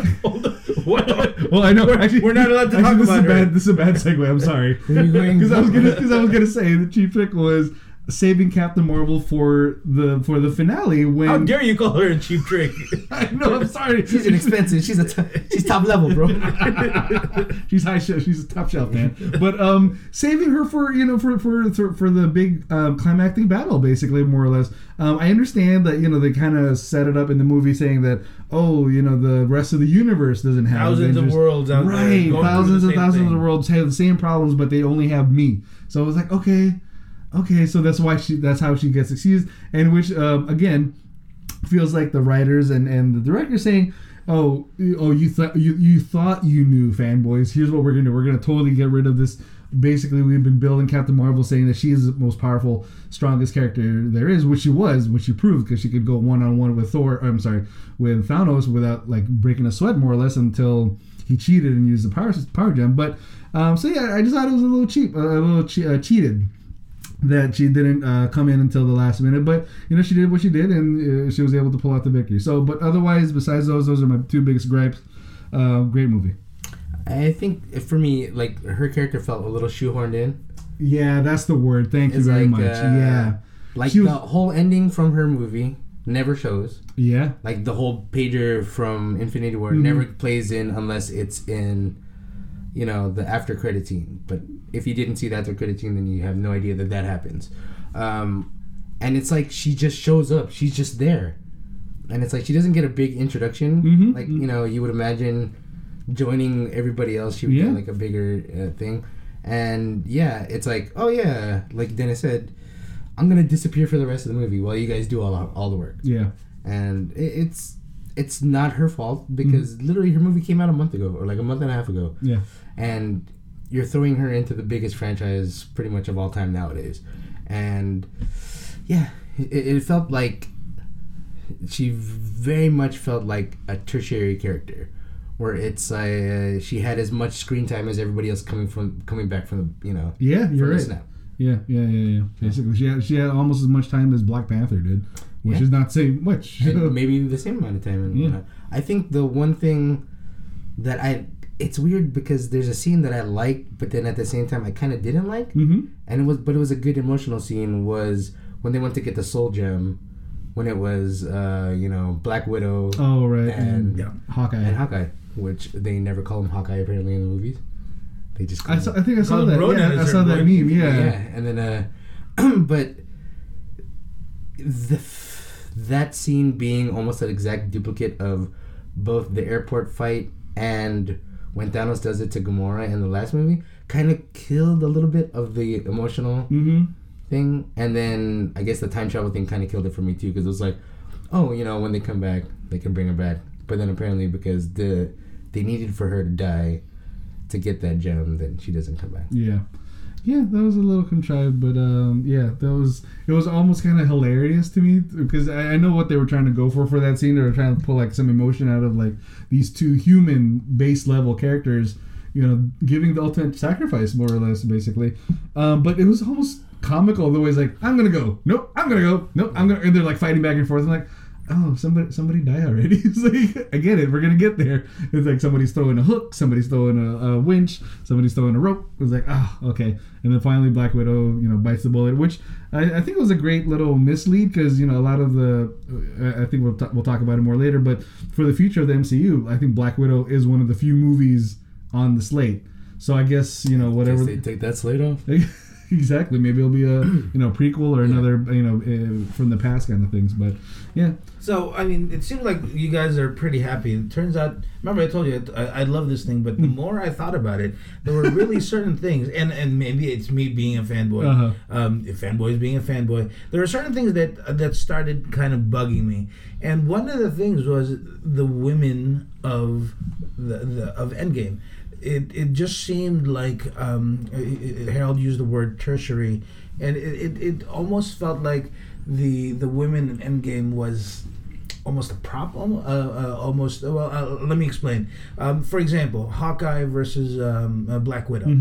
well, I know
We're,
actually
we're not allowed to
actually,
talk
this
about
is a
it.
bad, this is a bad segue. I'm sorry, because I was gonna because I was gonna say the cheap trick was saving Captain Marvel for the for the finale when.
How dare you call her a cheap trick?
I know, I'm sorry.
She's inexpensive. She's a t- she's top level, bro.
she's high shelf. She's a top shelf, man. But um, saving her for you know for for for, for the big um, climactic battle, basically, more or less. Um, I understand that you know they kind of set it up in the movie saying that oh you know the rest of the universe doesn't have
Thousands
Avengers.
of worlds out there
right?
going
Thousands
through
and
the same
thousands
thing.
of worlds have the same problems, but they only have me. So I was like, okay. Okay, so that's why she. That's how she gets excused, and which um, again feels like the writers and, and the director saying, "Oh, oh, you thought you, you thought you knew, fanboys. Here's what we're gonna do. We're gonna totally get rid of this. Basically, we've been building Captain Marvel, saying that she is the most powerful, strongest character there is, which she was, which she proved because she could go one on one with Thor. I'm sorry, with Thanos without like breaking a sweat, more or less, until he cheated and used the power power gem. But um, so yeah, I just thought it was a little cheap, a little che- uh, cheated. That she didn't uh, come in until the last minute, but you know she did what she did, and uh, she was able to pull out the victory. So, but otherwise, besides those, those are my two biggest gripes. Uh, great movie.
I think for me, like her character felt a little shoehorned in.
Yeah, that's the word. Thank
It's
you very
like,
much.
uh,
yeah,
Like
She
the
was-
whole ending from her movie never shows.
yeah,
Like the whole pager from Infinity War
Mhm.
never plays in unless it's in, you know, the after credit scene. But if you didn't see the after credit scene, then you have no idea that that happens. Um, and it's like she just shows up. She's just there, and it's like she doesn't get a big introduction.
Mhm.
Like you know, you would imagine joining everybody else, she would
Yeah.
get like a bigger uh, thing. And yeah, it's like, oh yeah, like Dennis said, I'm gonna disappear for the rest of the movie while you guys do all all the work.
yeah,
And it, it's it's not her fault because
Mm-hmm.
literally her movie came out a month ago or like a month and a half ago,
yeah,
and you're throwing her into the biggest franchise pretty much of all time nowadays. And yeah, it, it felt like she very much felt like a tertiary character, where it's uh, she had as much screen time as everybody else coming from coming back from the you know
yeah.
from
You're
the
right.
snap.
Yeah, yeah, yeah, yeah. Basically, she had she had almost as much time as Black Panther did, which
Yeah.
is not saying much.
And maybe the same amount of time. And
Yeah.
whatnot. I think the one thing that I it's weird because there's a scene that I liked, but then at the same time I kind of didn't like,
mm-hmm.
and it was but it was a good emotional scene. Was when they went to get the Soul Gem, when it was uh, you know Black Widow
Oh right,
and
and, yeah. Hawkeye.
and Hawkeye, which they never call him Hawkeye apparently in the movies. They just call
I,
him,
saw, I think I saw
Called
that.
Ronan
Yeah,
at
I
a
saw
certain
that
point.
meme. Yeah.
yeah, and then uh, but the that scene being almost an exact duplicate of both the airport fight and when Thanos does it to Gamora in the last movie kind of killed a little bit of the emotional
Mm-hmm.
thing. And then I guess the time travel thing kind of killed it for me too, because it was like, oh, you know, when they come back they can bring her back, but then apparently because the they needed for her to die to get that gem, then she doesn't come back.
Yeah. Yeah, that was a little contrived, but um, yeah, that was it was almost kind of hilarious to me because I, I know what they were trying to go for for that scene. They were trying to pull like some emotion out of like these two human base level characters, you know, giving the ultimate sacrifice more or less, basically. Um, but it was almost comical the way it's like, I'm gonna go, nope, I'm gonna go, nope, I'm gonna, and they're like fighting back and forth. I'm like, oh, somebody somebody die already. It's like, I get it, we're gonna get there. It's like somebody's throwing a hook, somebody's throwing a, a winch, somebody's throwing a rope. It's like, ah, oh, okay. And then finally Black Widow, you know, bites the bullet, which I, I think was a great little mislead because, you know, a lot of the, uh, I think we'll, t- we'll talk about it more later, but for the future of the M C U, I think Black Widow is one of the few movies on the slate. So I guess, you know, whatever.
Guess they take that slate off.
Exactly. Maybe it'll be a you know prequel or
Yeah.
another you know uh, from the past kind of things. But yeah,
So, I mean, it seems like you guys are pretty happy. It turns out, remember I told you I, I love this thing, but the more I thought about it, there were really certain things, and, and maybe it's me being a fanboy,
Uh-huh.
um, if fanboys being a fanboy, there are certain things that that started kind of bugging me. And one of the things was the women of the, the of Endgame. It it just seemed like um, it, it- Harold used the word tertiary, and it, it, it almost felt like the the women in Endgame was almost a prop, almost. Uh, uh, almost well, uh, let me explain. Um, for example, Hawkeye versus um, uh, Black Widow.
Mhm.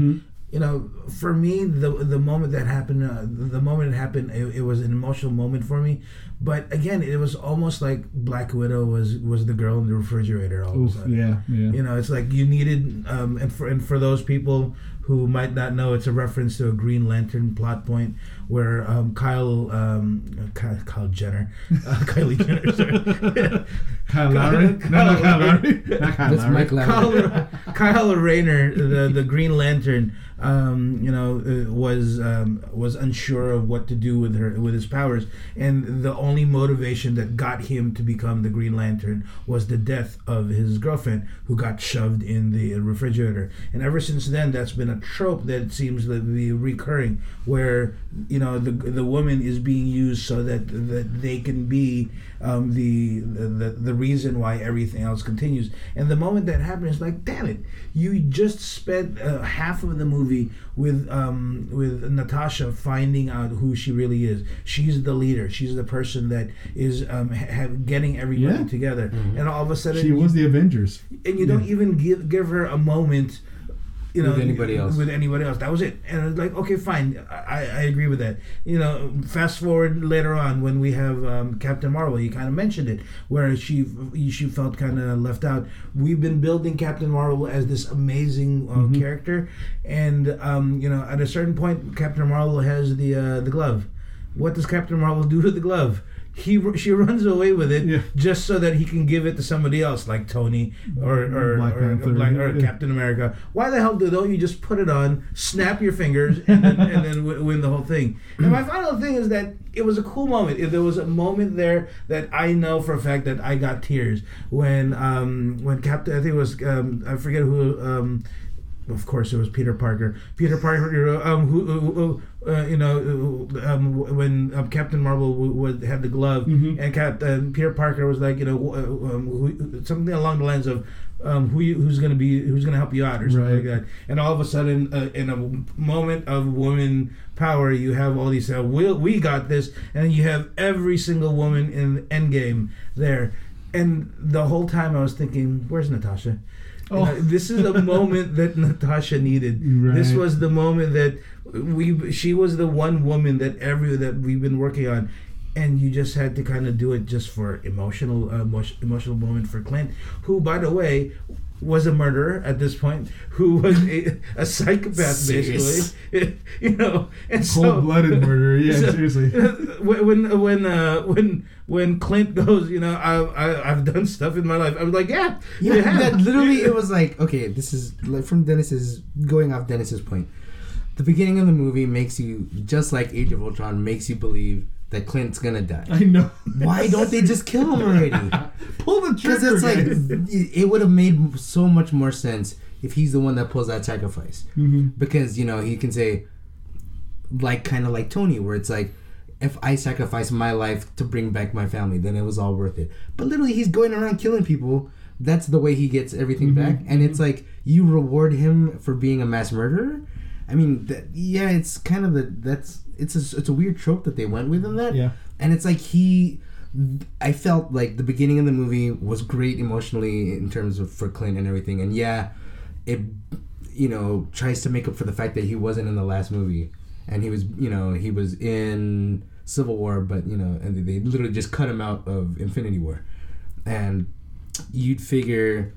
you know, for me, the the moment that happened, uh, the moment it happened, it, it was an emotional moment for me. But again, it was almost like Black Widow was was the girl in the refrigerator. All
Oof,
of a sudden.
yeah, yeah.
You know, it's like you needed, um, and for and for those people who might not know, it's a reference to a Green Lantern plot point where um, Kyle, um, Kyle, Kyle Jenner, uh, Kylie Jenner, sorry.
Kyle Lowry?
Kyle,
no, not Kyle
Lowry.
Lowry. Not Kyle
That's
Lowry.
Mike Lowry.
Kyle, Kyle Rayner, the the Green Lantern, um, you know, uh, was um, was unsure of what to do with her with his powers, and the only motivation that got him to become the Green Lantern was the death of his girlfriend, who got shoved in the refrigerator. And ever since then, that's been a trope that seems to be recurring, where you know the the woman is being used so that that they can be um, the, the the reason why everything else continues. And the moment that happens, like, damn it, you just spent uh, half of the movie with um, with Natasha finding out who she really is. She's the leader. She's the person that is um, ha- getting everybody
Yeah.
together. Mm-hmm. And all of a sudden,
She was the Avengers.
and you don't
Yeah.
even give give her a moment, you know,
With anybody else.
With anybody else, that was it. And it's like, okay, fine, I, I agree with that. You know, fast forward later on when we have um, Captain Marvel, you kind of mentioned it, where she she felt kind of left out. We've been building Captain Marvel as this amazing uh,
Mm-hmm.
character, and um, you know, at a certain point, Captain Marvel has the uh, the glove. What does Captain Marvel do to the glove? He she runs away with it
Yeah.
just so that he can give it to somebody else, like Tony or or,
Black
or,
Panther,
or, Black, or
yeah.
Captain America. Why the hell do don't you just put it on, snap your fingers, and then, and then w- win the whole thing? And my final thing is that it was a cool moment. If there was a moment there that I know for a fact that I got tears when um, when Captain, I think it was um, I forget who. Um, Of course, it was Peter Parker. Peter Parker, um, who, who uh, you know, um, when um, Captain Marvel w- w- had the glove,
Mhm.
and Cap, um, Peter Parker was like, you know, uh, um, who, something along the lines of, um, who you, who's gonna be, who's gonna help you out, or something
Right.
like that. And all of a sudden, uh, in a moment of woman power, you have all these, uh, we we got this, and you have every single woman in Endgame there, and the whole time I was thinking, where's Natasha? You
Oh.
know, this is a moment that Natasha needed.
Right.
This was the moment that we. She was the one woman that every that we've been working on, and you just had to kind of do it just for emotional, uh, emotion, emotional moment for Clint, who, by the way, was a murderer at this point, who was a, a psychopath,
Serious.
basically. You know, and so
Cold-blooded murder. Yeah,
so,
seriously.
When when when uh, when when Clint goes, you know, I, I I've done stuff in my life. I was like, yeah,
Yeah,
you have.
that literally, it was like, okay, this is like from Dennis's, going off Dennis's point. The beginning of the movie makes you, just like Age of Ultron, makes you believe that Clint's gonna die.
I know.
Why don't they just kill him already?
Pull the
Because
trigger,
it's like,
guys.
it would have made so much more sense if he's the one that pulls that sacrifice.
Mhm.
Because, you know, he can say, like, kind of like Tony, where it's like, if I sacrifice my life to bring back my family, then it was all worth it. But literally, he's going around killing people. That's the way he gets everything
Mhm,
back. And it's like, you reward him for being a mass murderer? I mean, that, yeah, it's kind of the, that's, it's a, it's a weird trope that they went with in that.
Yeah.
And it's like he, I felt like the beginning of the movie was great emotionally in terms of for Clint and everything. And yeah, it, you know, tries to make up for the fact that he wasn't in the last movie. And he was, you know, he was in Civil War, but, you know, and they literally just cut him out of Infinity War. And you'd figure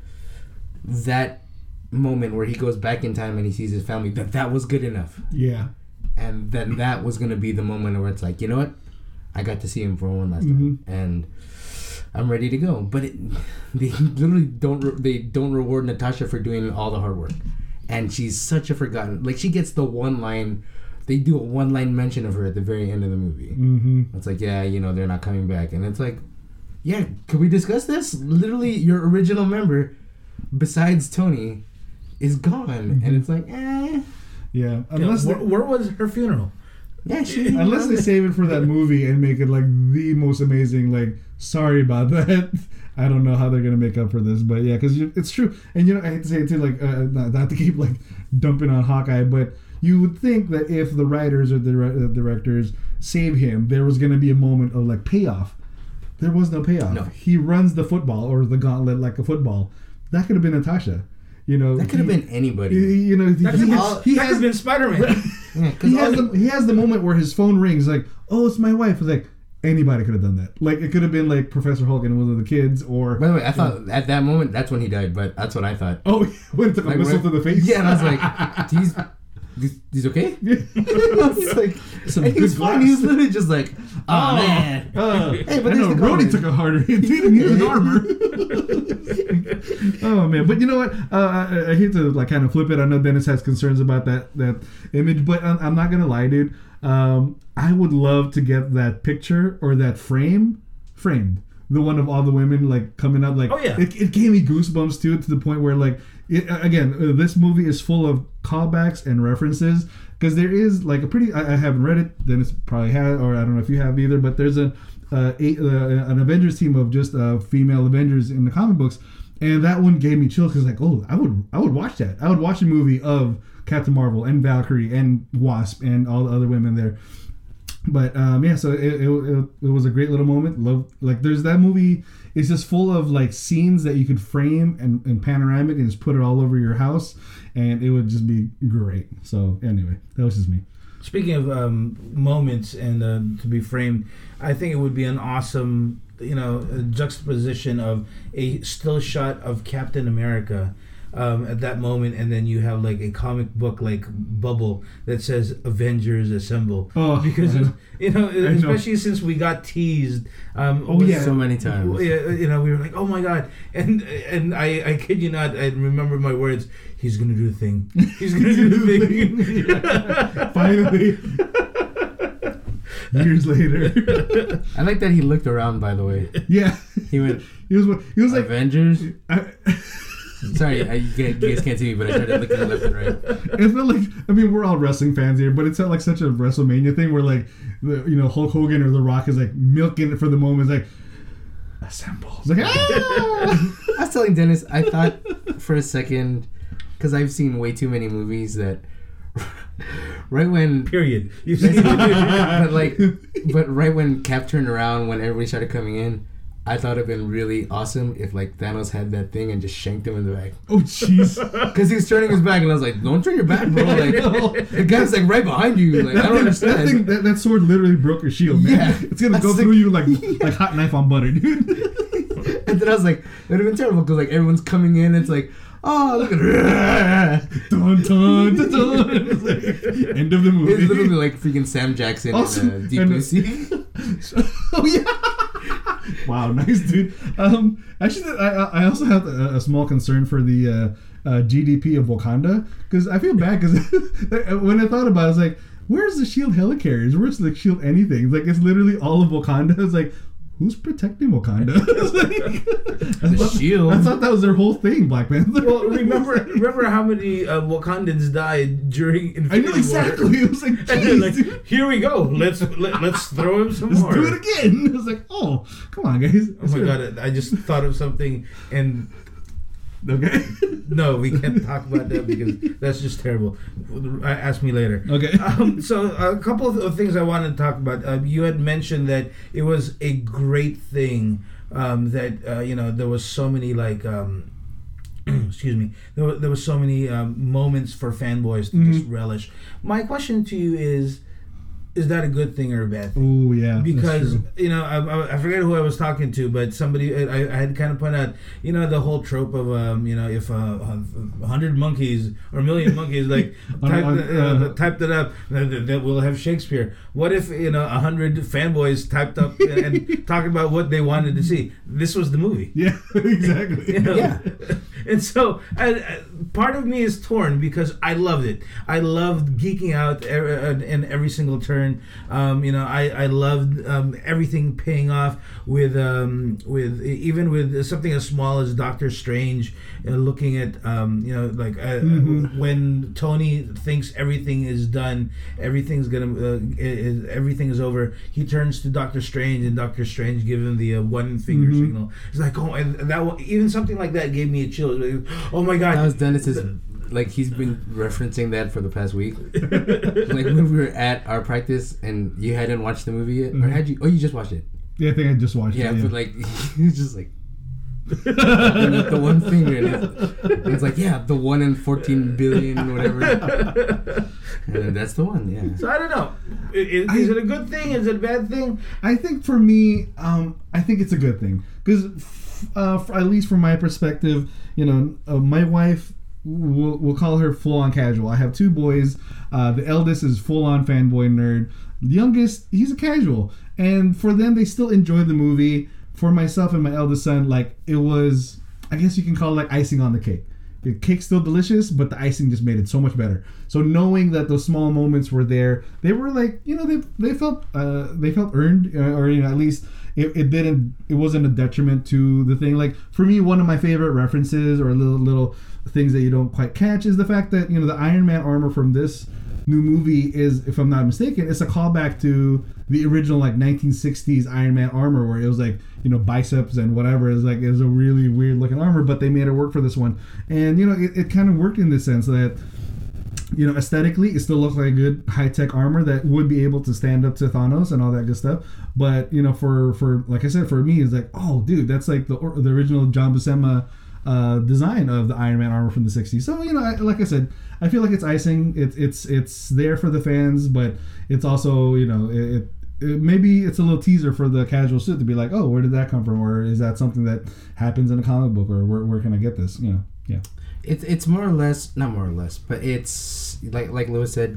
that moment where he goes back in time and he sees his family, that that was good enough.
Yeah.
And then that was going to be the moment where it's like, you know what? I got to see him for one last
Mhm.
time. And I'm ready to go. But it, they literally don't, re- they don't reward Natasha for doing all the hard work. And she's such a forgotten, like she gets the one line, they do a one line mention of her at the very end of the movie.
Mm-hmm.
It's like, yeah, you know, they're not coming back. And it's like, yeah, can we discuss this? Literally, your original member, besides Tony, is gone.
Mm-hmm.
And it's like, eh.
Yeah.
You know,
Unless
where,
they,
where was her funeral?
Yeah, she,
unless they save it for that movie and make it like the most amazing. Like, sorry about that. I don't know how they're gonna make up for this, but yeah, because it's true. And you know, I hate to say it too, like uh, not, not to keep like dumping on Hawkeye, but you would think that if the writers or the dire- directors save him, there was gonna be a moment of like payoff. There was no payoff.
No.
He runs the football or the gauntlet like a football. That could have been Natasha. you know,
That could have
he-
been anybody.
he- You know,
That
he,
could
he,
have
he
been,
has
been Spider-Man.
Yeah, 'cause
he
all
has
the-
the he has the moment where his phone rings like, oh, it's my wife. It's like anybody could have done that. Like it could have been like Professor Hulk and one of the kids, or
By the way, I thought at that moment that's when he died, but that's what I thought.
oh, when it took a
Like,
whistle
right-
to the face.
Yeah, and I was like, he's, he's, he's okay? I was like,
Some
and he was
good
fine. He was
glass.
literally just like, oh, man.
Uh,
Hey, but
I
there's
know
the
Rhodey
comment.
took a harder hit, dude, and he was armor. Oh man, but you know what? Uh, I, I hate to like kind of flip it. I know Dennis has concerns about that that image, but I'm, I'm not gonna lie, dude. Um, I would love to get that picture or that frame framed. The one of all the women like coming up, like
Oh, yeah.
it, it gave me goosebumps too, to the point where like it, again, uh, this movie is full of callbacks and references because there is like a pretty. I, I haven't read it. Dennis probably had, or I don't know if you have either. But there's a uh, eight, uh, an Avengers team of just uh, female Avengers in the comic books, and that one gave me chills because like, oh, I would I would watch that. I would watch a movie of Captain Marvel and Valkyrie and Wasp and all the other women there. But um, yeah, so it, it, it, it was a great little moment. Love, like there's that movie. It's just full of like scenes that you could frame and, and panoramic and just put it all over your house, and it would just be great. So anyway, that was just me.
Speaking of um, moments and uh, to be framed, I think it would be an awesome, you know, juxtaposition of a still shot of Captain America um, at that moment, and then you have like a comic book like bubble that says "Avengers Assemble."
Oh,
because
I know.
you know,
know.
especially since we got teased. Um,
Oh,
with-
yeah.
So many times.
Yeah, you know, we were like, "Oh my god!" And and I, I kid you not, I remember my words. He's gonna do the thing. He's gonna do the thing.
Yeah. Finally, years later.
I like that he looked around, by the way.
Yeah,
He went,
he was he was like.
Avengers?
I,
Sorry, I, you, can't, you guys can't see me, but I started looking left and right.
It felt like, I mean, we're all wrestling fans here, but it felt like such a WrestleMania thing where, like, the, you know, Hulk Hogan or The Rock is like milking it for the moment. It's like, assemble. It's like, ah!
I was telling Dennis, I thought for a second, because I've seen way too many movies that, right when,
Period. You see,
but like, but right when Cap turned around, when everybody started coming in, I thought it'd been really awesome if like Thanos had that thing and just shanked him in the back.
Oh, jeez.
Because he was turning his back, and I was like, "Don't turn your back, bro!" Like the guy's like right behind you. Like I don't
That,
understand.
thing, that, that sword literally broke your shield, man.
Yeah.
It's gonna
I
go
was
through
like-
you like like hot knife on butter, dude.
And then I was like, it would have been terrible because like everyone's coming in. It's like, oh look at her.
Dun, dun, dun, dun. It's like, end of the movie.
It's literally like freaking Sam Jackson
Also-
in uh, Deep
and-
Blue Sea.
Oh yeah! Wow, nice dude. Um, actually, I I I also have a, a small concern for the uh, uh, G D P of Wakanda because I feel bad because when I thought about it, I was like, "Where's the Shield helicarriers? Where's the Shield anything?" It's like it's literally all of Wakanda. It's like, who's protecting Wakanda? It's like, I
The
thought,
Shield.
I thought that was their whole thing, Black Panther.
well, remember remember how many uh, Wakandans died during Infinity
I know
War?
exactly. It was like,
And then
"Jeez,
like,
dude,
here we go. Let's let, let's throw him some
let's
more.
do it again." It was like, "Oh, come on, guys."
Oh my god! I just thought of something, and
Okay.
no, we can't talk about that because that's just terrible. Ask me later.
Okay.
Um, so a couple of things I wanted to talk about. Uh, you had mentioned that it was a great thing um, that uh, you know there was so many like um, excuse me there were, there was so many um, moments for fanboys to
Mhm.
just relish. My question to you is: is that a good thing or a bad thing?
Oh yeah. that's
Because
true.
you know, I, I I forget who I was talking to, but somebody I, I had kind of point out, you know, the whole trope of um, you know, if uh, a hundred monkeys or a million monkeys like
On-
typed,
on-
uh,
uh,
typed it up, then then we'll have Shakespeare. What if you know a hundred fanboys typed up and talking about what they wanted to see? This was the movie.
Yeah, exactly.
You know?
Yeah.
And so, uh, part of me is torn because I loved it. I loved geeking out every, uh, in every single turn. Um, you know, I I loved um, everything paying off with um, with even with something as small as Doctor Strange, uh, looking at um, you know like uh,
Mhm.
when Tony thinks everything is done, everything's gonna uh, is, everything is over. He turns to Doctor Strange, and Doctor Strange gives him the uh, one finger
Mhm.
signal. It's like, oh, and that one- even something like that gave me a chill. Like, oh my god!
That was Dennis's. Like he's been referencing that for the past week. Like when we were at our practice and you hadn't watched the movie yet, or
Mhm.
had you? Oh, you just watched it.
Yeah, I think I just watched
Yeah,
it.
but like he was just like, and with the one finger, and it's, and it's like, yeah, the one in fourteen billion, whatever. And that's the one, yeah.
So I don't know. Is, is it a good thing? Is it a bad thing?
I think for me, um, I think it's a good thing because, uh, for, at least from my perspective, you know, uh, my wife, we'll, we'll call her full on casual. I have two boys. Uh, the eldest is full on fanboy nerd. The youngest, he's a casual, and for them, they still enjoy the movie. For myself and my eldest son, like it was, I guess you can call it like icing on the cake. The cake's still delicious, but the icing just made it so much better. So knowing that those small moments were there, they were like, you know, they they felt uh, they felt earned, uh, or you know, at least it, it didn't, it wasn't a detriment to the thing. Like for me, one of my favorite references or little little things that you don't quite catch is the fact that, you know, the Iron Man armor from this new movie is, if I'm not mistaken, it's a callback to the original like nineteen sixties Iron Man armor, where it was like, you know, biceps and whatever. It was like, it was a really weird looking armor, but they made it work for this one. And, you know, it, it kind of worked in the sense that, you know, aesthetically, it still looked like a good high-tech armor that would be able to stand up to Thanos and all that good stuff. But, you know, for, for like I said, for me, it's like, oh, dude, that's like the the original John Buscema uh, design of the Iron Man armor from the sixties. So, you know, I, like I said, I feel like it's icing. It's it's it's there for the fans, but it's also, you know, it, it It, maybe it's a little teaser for the casual suit to be like, oh, where did that come from? Or is that something that happens in a comic book? Or where, where can I get this? You know, yeah.
It's it's more or less, not more or less, but it's, like like Lewis said,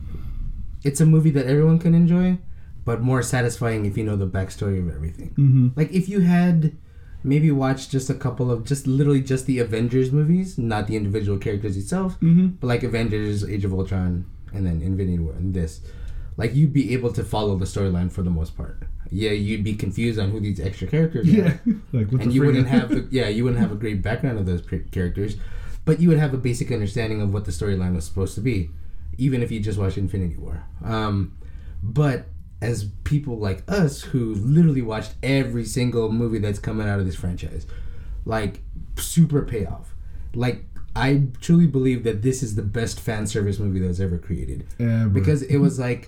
it's a movie that everyone can enjoy, but more satisfying if you know the backstory of everything.
Mm-hmm.
Like if you had maybe watched just a couple of, just literally just the Avengers movies, not the individual characters itself,
mm-hmm.
but like Avengers, Age of Ultron, and then Infinity War, and this. Like, you'd be able to follow the storyline for the most part. Yeah, you'd be confused on who these extra characters
yeah.
are.
like, what's
and you wouldn't have the, yeah, you wouldn't have a great background of those characters, but you would have a basic understanding of what the storyline was supposed to be, even if you just watched Infinity War. Um, but as people like us who literally watched every single movie that's coming out of this franchise, like, super payoff. Like, I truly believe that this is the best fan service movie that was ever created.
Ever.
Because it was like...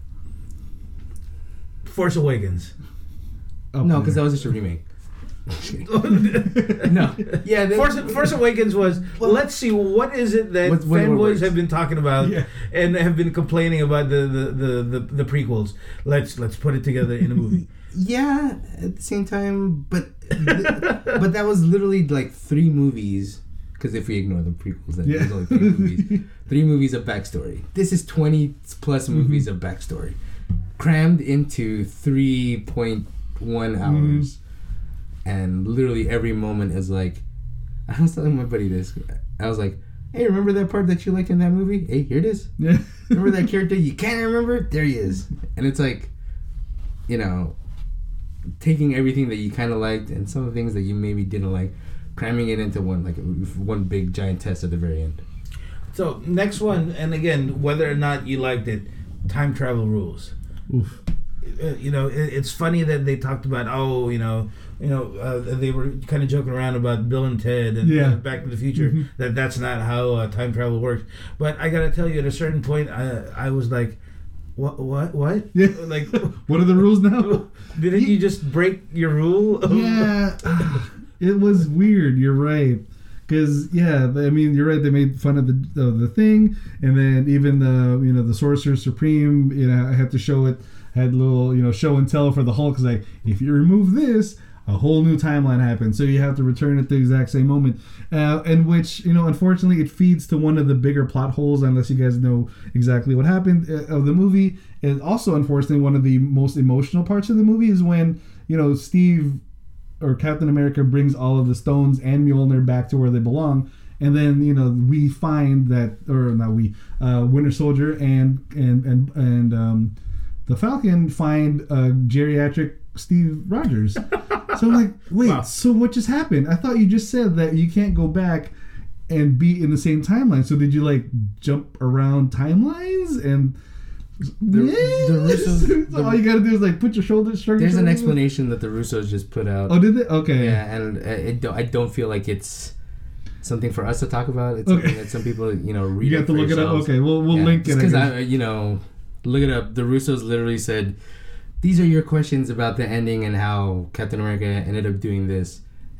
Force Awakens.
Up
no,
there.
because that was just a remake. no. Yeah, they,
Force, Force Awakens was, well, let's see, what is it that
what, what,
fanboys
what
have been talking about
yeah.
and have been complaining about the, the, the, the, the prequels? Let's let's put it together in a movie.
Yeah, at the same time, but but that was literally like three movies, because if we ignore the prequels, then
yeah.
there's only three movies. Three movies of backstory. This is twenty plus movies mm-hmm. of backstory, crammed into three point one hours. Mm-hmm. And literally every moment is like, I was telling my buddy this. I was like, hey, remember that part that you liked in that movie? Hey, here it is.
Yeah.
Remember that character you can't remember? There he is. And it's like, you know, taking everything that you kind of liked and some of the things that you maybe didn't like, cramming it into one, like one big giant test at the very end.
So, next one, and again, whether or not you liked it, time travel rules.
Oof.
Uh, you know, it, it's funny that they talked about, oh, you know, you know, uh, they were kind of joking around about Bill and Ted and
yeah.
uh, Back to the Future. Mm-hmm. That that's not how uh, time travel works. But I gotta tell you, at a certain point, I I was like, what what what?
Yeah.
Like,
what are the rules now?
Didn't you just break your rule?
Yeah, it was weird. You're right. Because yeah, I mean, you're right. They made fun of the of the thing, and then even the you know the Sorcerer Supreme, you know, I had to show it. Had little you know show and tell for the Hulk. Cause like if you remove this, a whole new timeline happens. So you have to return at the exact same moment, uh, in which you know unfortunately it feeds to one of the bigger plot holes. Unless you guys know exactly what happened uh, of the movie, and also unfortunately one of the most emotional parts of the movie is when you know Steve. Or Captain America brings all of the stones and Mjolnir back to where they belong, and then you know we find that, or not we, uh, Winter Soldier and and and and um, the Falcon find uh, geriatric Steve Rogers. So I'm like, wait, wow. So what just happened? I thought you just said that you can't go back and be in the same timeline. So did you like jump around timelines and? The, yeah. the Russos, the, all you gotta do is like put your shoulders. There's
an shoulders. Explanation that the Russos just put out.
Oh, did they? Okay.
Yeah, and it don't, I don't feel like it's something for us to talk about. It's okay. Something that some people, you know, read.
You have to look
yourselves.
it up. Okay, we'll we'll
yeah,
link it.
Because I, I, you know, look it up. The Russos literally said, "These are your questions about the ending and how Captain America ended up doing this."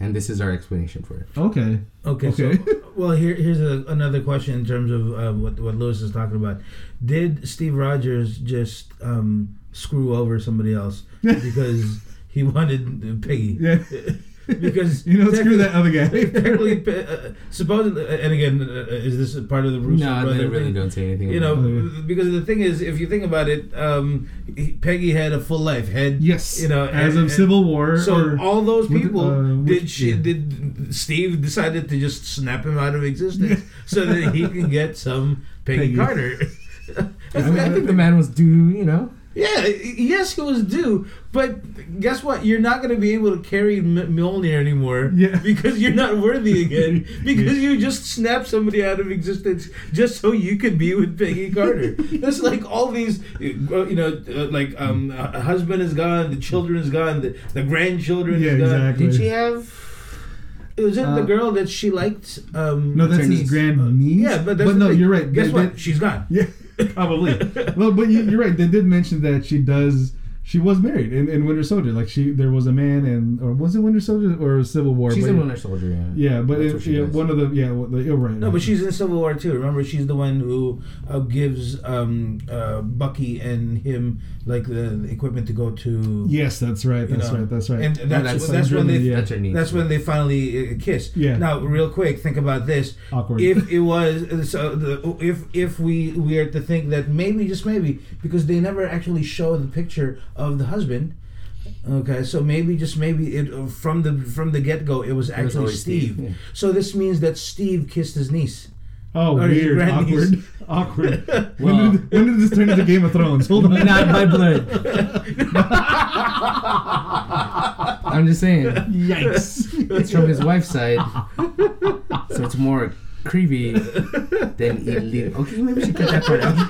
and this is our explanation for it.
Okay.
Okay.
Okay.
So, well, here here's a, another question in terms of uh, what what Lewis is talking about. Did Steve Rogers just um, screw over somebody else because he wanted Peggy?
Yeah.
Because
You know, screw that other guy.
technically, uh, supposedly, and again, uh, is this a part of the Russo
No,
brother
they really
thing?
don't say anything.
You know,
about
Oh, yeah.
because the thing is, if you think about it, um, he- Peggy had a full life. Had
Yes.
you know,
as
and-
of Civil War.
So
or,
all those
with,
people
uh, which-
did she
yeah.
did Steve decided to just snap him out of existence so that he can get some Peggy,
Peggy.
Carter.
I mean, I think the man was due. You know.
Yeah, yes, he was due, but guess what? You're not going to be able to carry M- Mjolnir anymore
Yeah.
because you're not worthy again because you just snapped somebody out of existence just so you could be with Peggy Carter. That's like all these, uh, you know, uh, like um, a husband is gone, the children is gone, the, the grandchildren
Yeah,
is gone.
exactly.
Did she have?
It was it
Uh,
the girl that she liked? Um,
No, that's
her
his
niece.
grand niece.
yeah, but, that's the
no,
thing.
you're right.
Guess
They-
what?
they-
She's gone.
Yeah, probably. Well, but you, you're right. They did mention that she does. She was married in, in Winter Soldier. Like she, there was a man, and or was it Winter Soldier or Civil War?
She's
but,
in Winter Soldier. Yeah.
Yeah, but
That's
it,
what she
yeah,
does.
one of the yeah, the, you're right.
No, but she's in Civil War too. Remember, she's the one who uh, gives um, uh, Bucky and him like the, the equipment to go to.
Yes, that's right.
you
That's
know,
right. That's right.
And that's
No,
that's,
that's
when they
yeah.
That's her niece.
that's when they finally uh, kiss.
Yeah.
Now, real quick, think about this.
Awkward.
If it was so, the, if if we we are to think that maybe just maybe because they never actually show the picture of the husband. Okay, so maybe just maybe it from the from the get go it was
was
actually
always
Steve.
Steve, yeah.
So this means that Steve kissed his niece.
oh,
or his
weird,
grandniece.
awkward, awkward.
Well-
when, did, when did this turn into Game of Thrones? Hold on.
Not by blood. I'm just saying.
Yikes!
It's from his wife's side, so it's more creepy than illegal. Okay, maybe we should cut that part out.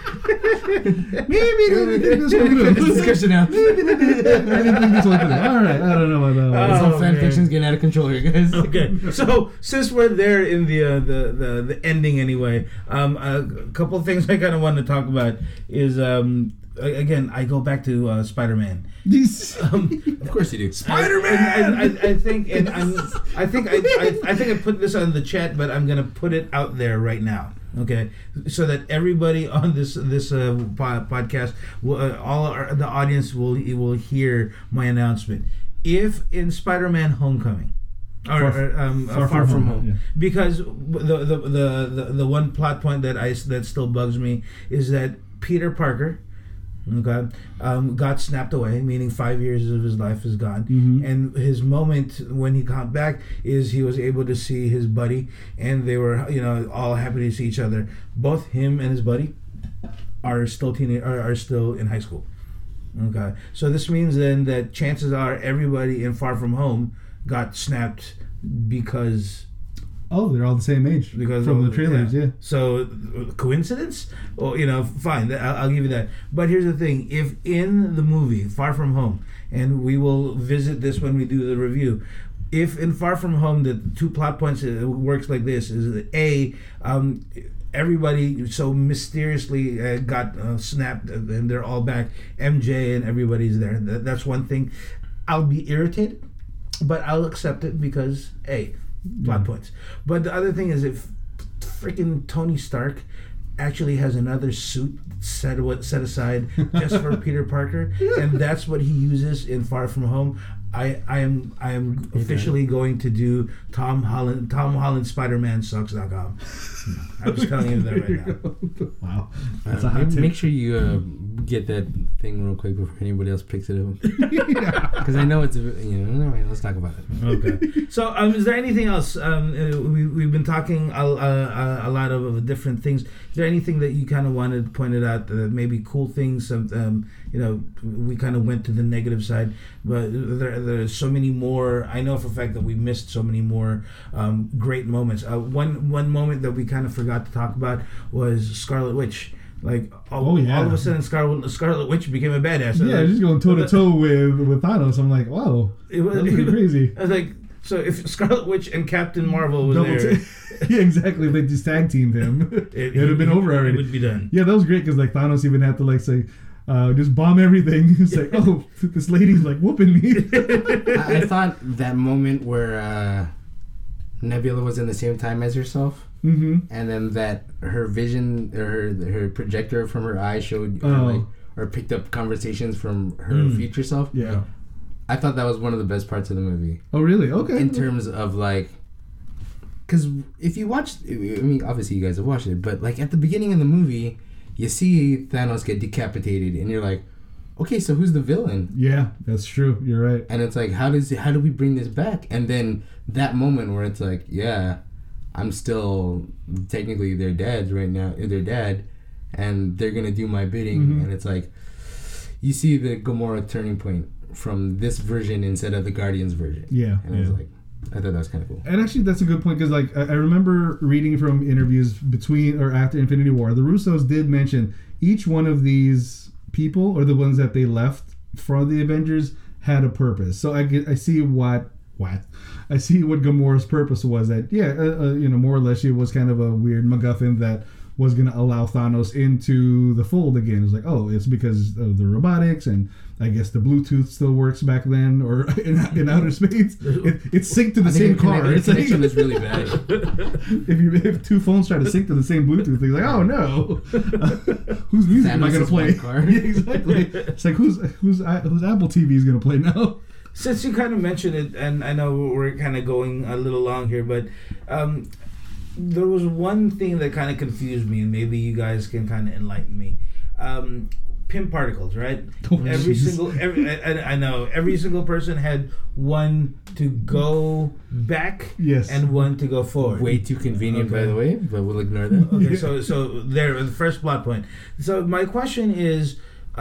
Maybe they didn't think this one
This
through.
discussion out.
Maybe they didn't, I didn't think this one through. All right, I don't know about that one.
Oh,
Some fan
man.
fiction's getting out of control here, guys.
Okay, so since we're there in the uh, the, the the ending anyway, um, a couple of things I kind of want to talk about is um, a- again I go back to uh, Spider-Man.
These-
Um,
Of course you do.
Spider-Man. I, I, I think, and I'm, I think, I, I, I think I put this on the chat, but I'm gonna put it out there right now, okay, so that everybody on this this uh, po- podcast, will, uh, all our, the audience will will hear my announcement. If in Spider-Man: Homecoming, or,
Far-
or, um,
Far
uh, Far,
From
From,
Home,
Home,
yeah.
because the the, the the the one plot point that I that still bugs me is that Peter Parker. Okay, um, got snapped away, meaning five years of his life is gone.
Mhm.
And his moment when he got back is he was able to see his buddy, and they were, you know, all happy to see each other. Both him and his buddy are still teenage, are, are still in high school. Okay, so this means then that chances are everybody in Far From Home got snapped because.
Oh, they're all the same age
Because
from
of-
the trailers, yeah.
So uh, coincidence? Well, you know, fine. I'll, I'll give you that. But here's the thing: if in the movie Far From Home, and we will visit this when we do the review. If in Far From Home the two plot points it works like this is that a um, everybody so mysteriously uh, got uh, snapped and they're all back. M J and everybody's there. That, that's one thing. I'll be irritated, but I'll accept it because a plot
Yeah.
points. But the other thing is if freaking Tony Stark actually has another suit set set aside just for Peter Parker, and that's what he uses in Far From Home. I, I am I am officially going to do Tom Holland Tom Holland Spider-Man sucks dot com. I'm just telling you that right now.
Wow, that's a
Uh,
hot
maybe
tip.
make sure you uh, get that thing real quick before anybody else picks it up. Because I know it's a, you know. All right, let's talk about it.
Okay. So, um, is there anything else? Um, uh, we we've been talking a, a, a lot of, of different things. Is there anything that you kind of wanted to point it out? Uh, maybe cool things. Some, um, you know, we kind of went to the negative side, but there there's so many more. I know for a fact that we missed so many more um, great moments. Uh, one one moment that we kind of forgot to talk about was Scarlet Witch. Like all,
Oh, yeah.
all of a sudden, Scarlet Scarlet Witch became a badass.
Yeah, just going toe to toe with with Thanos. I'm like, wow,
It was,
that's pretty crazy.
I was like, so if Scarlet Witch and Captain Marvel was
Double
there,
t- yeah, exactly. If they just tag teamed him, it,
it
would have been over
It
already.
would be done.
Yeah, that was great because like Thanos even had to like say, uh, just bomb everything. It's like, oh, this lady's like whooping me.
I, I thought that moment where uh, Nebula was in the same time as herself,
mm-hmm.
and then that her vision or her, her projector from her eye showed,
Oh.
or, like, or picked up conversations from her
Mm.
future self.
Yeah.
I thought that was one of the best parts of the movie.
Oh, really? Okay.
In terms of like, because if you watch, I mean, obviously you guys have watched it, but like at the beginning of the movie, you see Thanos get decapitated, and you're like, okay, so who's the villain?
Yeah, that's true. You're right.
And it's like, how does how do we bring this back? And then that moment where it's like, yeah, I'm still technically their dads right now, their dad, and they're gonna do my bidding,
Mhm.
and it's like, you see the Gamora turning point from this version instead of the Guardians version.
Yeah.
And I
yeah.
was like, I thought that was kind of cool.
And actually, that's a good point because, like, I, I remember reading from interviews between or after Infinity War, the Russos did mention each one of these people, or the ones that they left for the Avengers, had a purpose. So I get, I see what what I see what Gamora's purpose was. That yeah, uh, uh, you know, more or less, she was kind of a weird MacGuffin that was going to allow Thanos into the fold again. It's like, oh, it's because of the robotics, and I guess the Bluetooth still works back then, or in, in outer space, it, it's synced to the
I
same
think the
car.
connection-
It's like,
connection is really bad.
if you if two phones try to sync to the same Bluetooth, they're like, oh no, whose music am I
Thanos
gonna
is
play?
one car.
Yeah, exactly. It's like who's who's who's Apple T V is gonna play now?
Since you kind of mentioned it, and I know we're kind of going a little long here, but um, there was one thing that kind of confused me, and maybe you guys can kind of enlighten me. Um, Pym particles, right?
Oh,
every
jeez.
single, every I, I I know every single person had one to go back,
Yes.
and one to go forward.
Way too convenient, by
Okay.
the way, but we'll ignore that.
Okay, so so there, the first plot point. So my question is,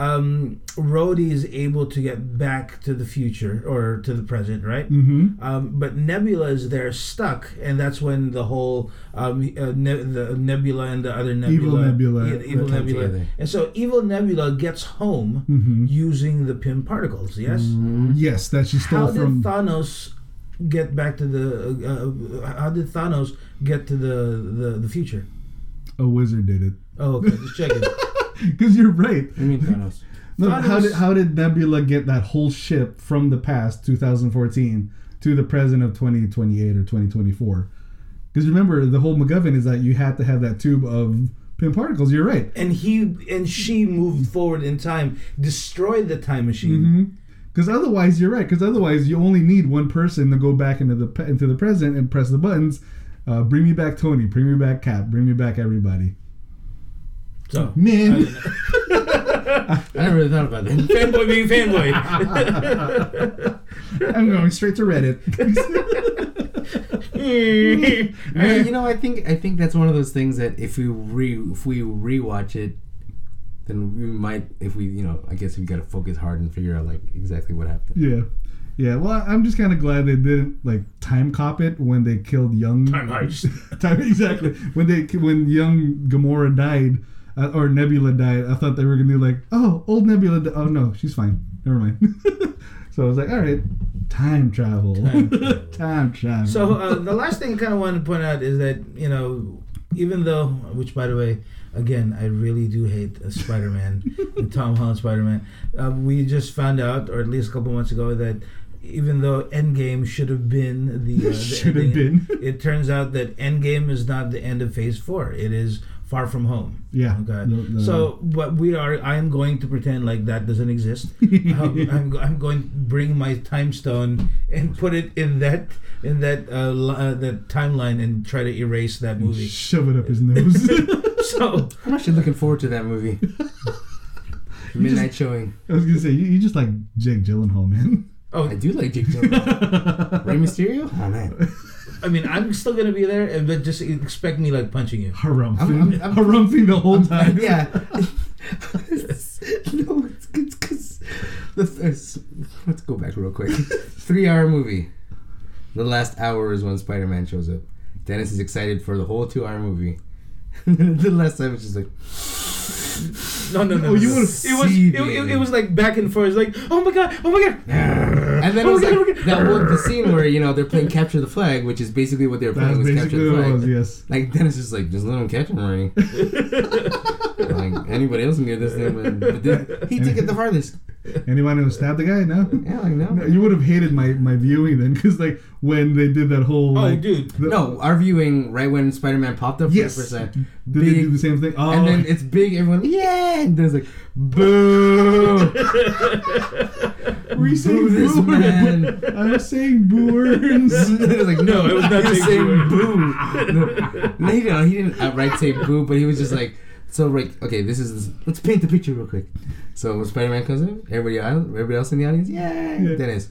um, Rhodey is able to get back to the future or to the present, right?
Mm-hmm.
Um, but Nebula is there stuck, and that's when the whole um, uh, ne- the Nebula and the other Nebula,
Evil Nebula.
E- evil
Come
Nebula,
together.
and so Evil Nebula gets home
Mm-hmm.
using the Pym particles. Yes.
Yes, that she stole
How did
from.
Thanos get back to the? Uh, uh, how did Thanos get to the the, the future?
A wizard did it.
Oh, okay, just checking.
Because you're right.
I mean, Thanos.
No,
Thanos-
how did how did Nebula get that whole ship from the past, two thousand fourteen, to the present of twenty twenty-eight or twenty twenty-four? Because remember, the whole MacGuffin is that you had to have that tube of Pym particles. You're right.
And he and she moved forward in time, destroyed the time machine.
Because otherwise, you're right. Because otherwise, you only need one person to go back into the pe- into the present and press the buttons. Uh, bring me back Tony. Bring me back Cap. Bring me back everybody.
So
Man.
I never really thought about that.
fanboy being fanboy.
I'm going straight to Reddit.
I mean, you know, I think I think that's one of those things that if we re if we rewatch it, then we might, if we, you know, I guess we got to focus hard and figure out like exactly what happened.
Yeah. Yeah, well, I'm just kind of glad they didn't like time cop it when they killed young
Time heist.
time exactly when they when young Gamora died uh, or Nebula died. I thought they were gonna do like, oh, old Nebula. Di- oh no, she's fine. Never mind. So I was like, all right, time travel,
Time travel.
time travel.
So uh, the last thing I kind of wanted to point out is that, you know, even though, which by the way, again, I really do hate uh, Spider-Man, and Tom Holland Spider-Man. Uh, we just found out, or at least a couple months ago, that even though Endgame should have been the, uh, the
Should have
ending,
been.
it turns out that Endgame is not the end of Phase Four. It is Far From Home.
Yeah.
Okay.
The- the-
So, but we are. I am going to pretend like that doesn't exist. um, I'm, I'm going to bring my time stone and put it in that in that uh, li- uh, that timeline and try to erase that movie.
Shove it up his nose.
So
I'm actually looking forward to that movie. Midnight showing.
I was gonna say you, you just like Jake Gyllenhaal, man.
oh,
I do like Jake Gyllenhaal. Rey Mysterio? Oh man.
I mean, I'm still gonna be there, but just expect me like punching you.
Harumph.
I'm- I'm- I'm-
Harumphing the whole time.
Yeah. No, it's because let's, let's let's go back real quick. Three-hour movie. The last hour is when Spider-Man shows up. Dennis is excited for the whole two-hour movie. The last time it's just like.
No, no, no.
Oh,
no,
you
no.
would've
It was it, it, it was like back and forth. It's like, oh my god, oh my god.
And then it
Oh
was
my God, oh my
like
God.
that one, the scene where you know they're playing capture the flag, which is basically what they were
That's
playing was capture
basically
the
what it
flag.
was, yes.
Like Dennis is like, just let him catch him already. Like, like, anybody else can get this thing, but, but this, he took it the farthest.
Anyone who stabbed the guy? No.
Yeah, like no.
No, you would have hated my, my viewing then, because like when they did that whole
Oh,
like,
dude.
the-
No, our viewing right when Spider-Man popped up
Yes.
for the first time.
Did they do the same thing? Oh,
And then it's big, everyone, yeah! And there's like, boo!
were you saying
boo this
boo?
man.
I was saying booers.
It was like, no,
it was not
he was
saying
saying
boo.
boo. No, no, he didn't, he didn't outright say boo, but he was just like, so like, okay, this is, let's paint the picture real quick. So when Spider-Man comes in, everybody, everybody else in the audience, yay!
Yeah.
Dennis.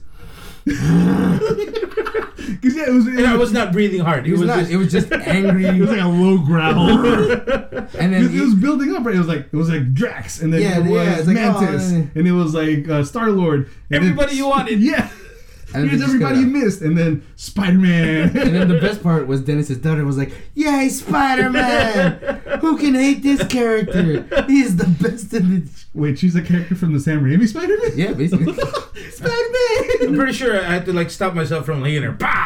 Because yeah, it was. It
And I
was,
was not breathing hard.
He was, not,
just,
it was just angry.
it was like a low growl.
And then
It, it was building up, right? It was like it was like Drax, and then
Yeah,
it was
yeah, it's like,
Mantis,
oh,
and it was like uh, Star Lord.
everybody you wanted.
Yeah,
And
here's
they just
everybody you
kinda-
missed, and then Spider Man.
And then the best part was Dennis's daughter was like, "Yay, Spider-Man! Who can hate this character? He's the best in the."
Wait, she's a character from the Sam Raimi Spider Man.
Yeah, basically.
Spider
I'm
Man.
pretty sure I had to like stop myself from hitting her. Bah!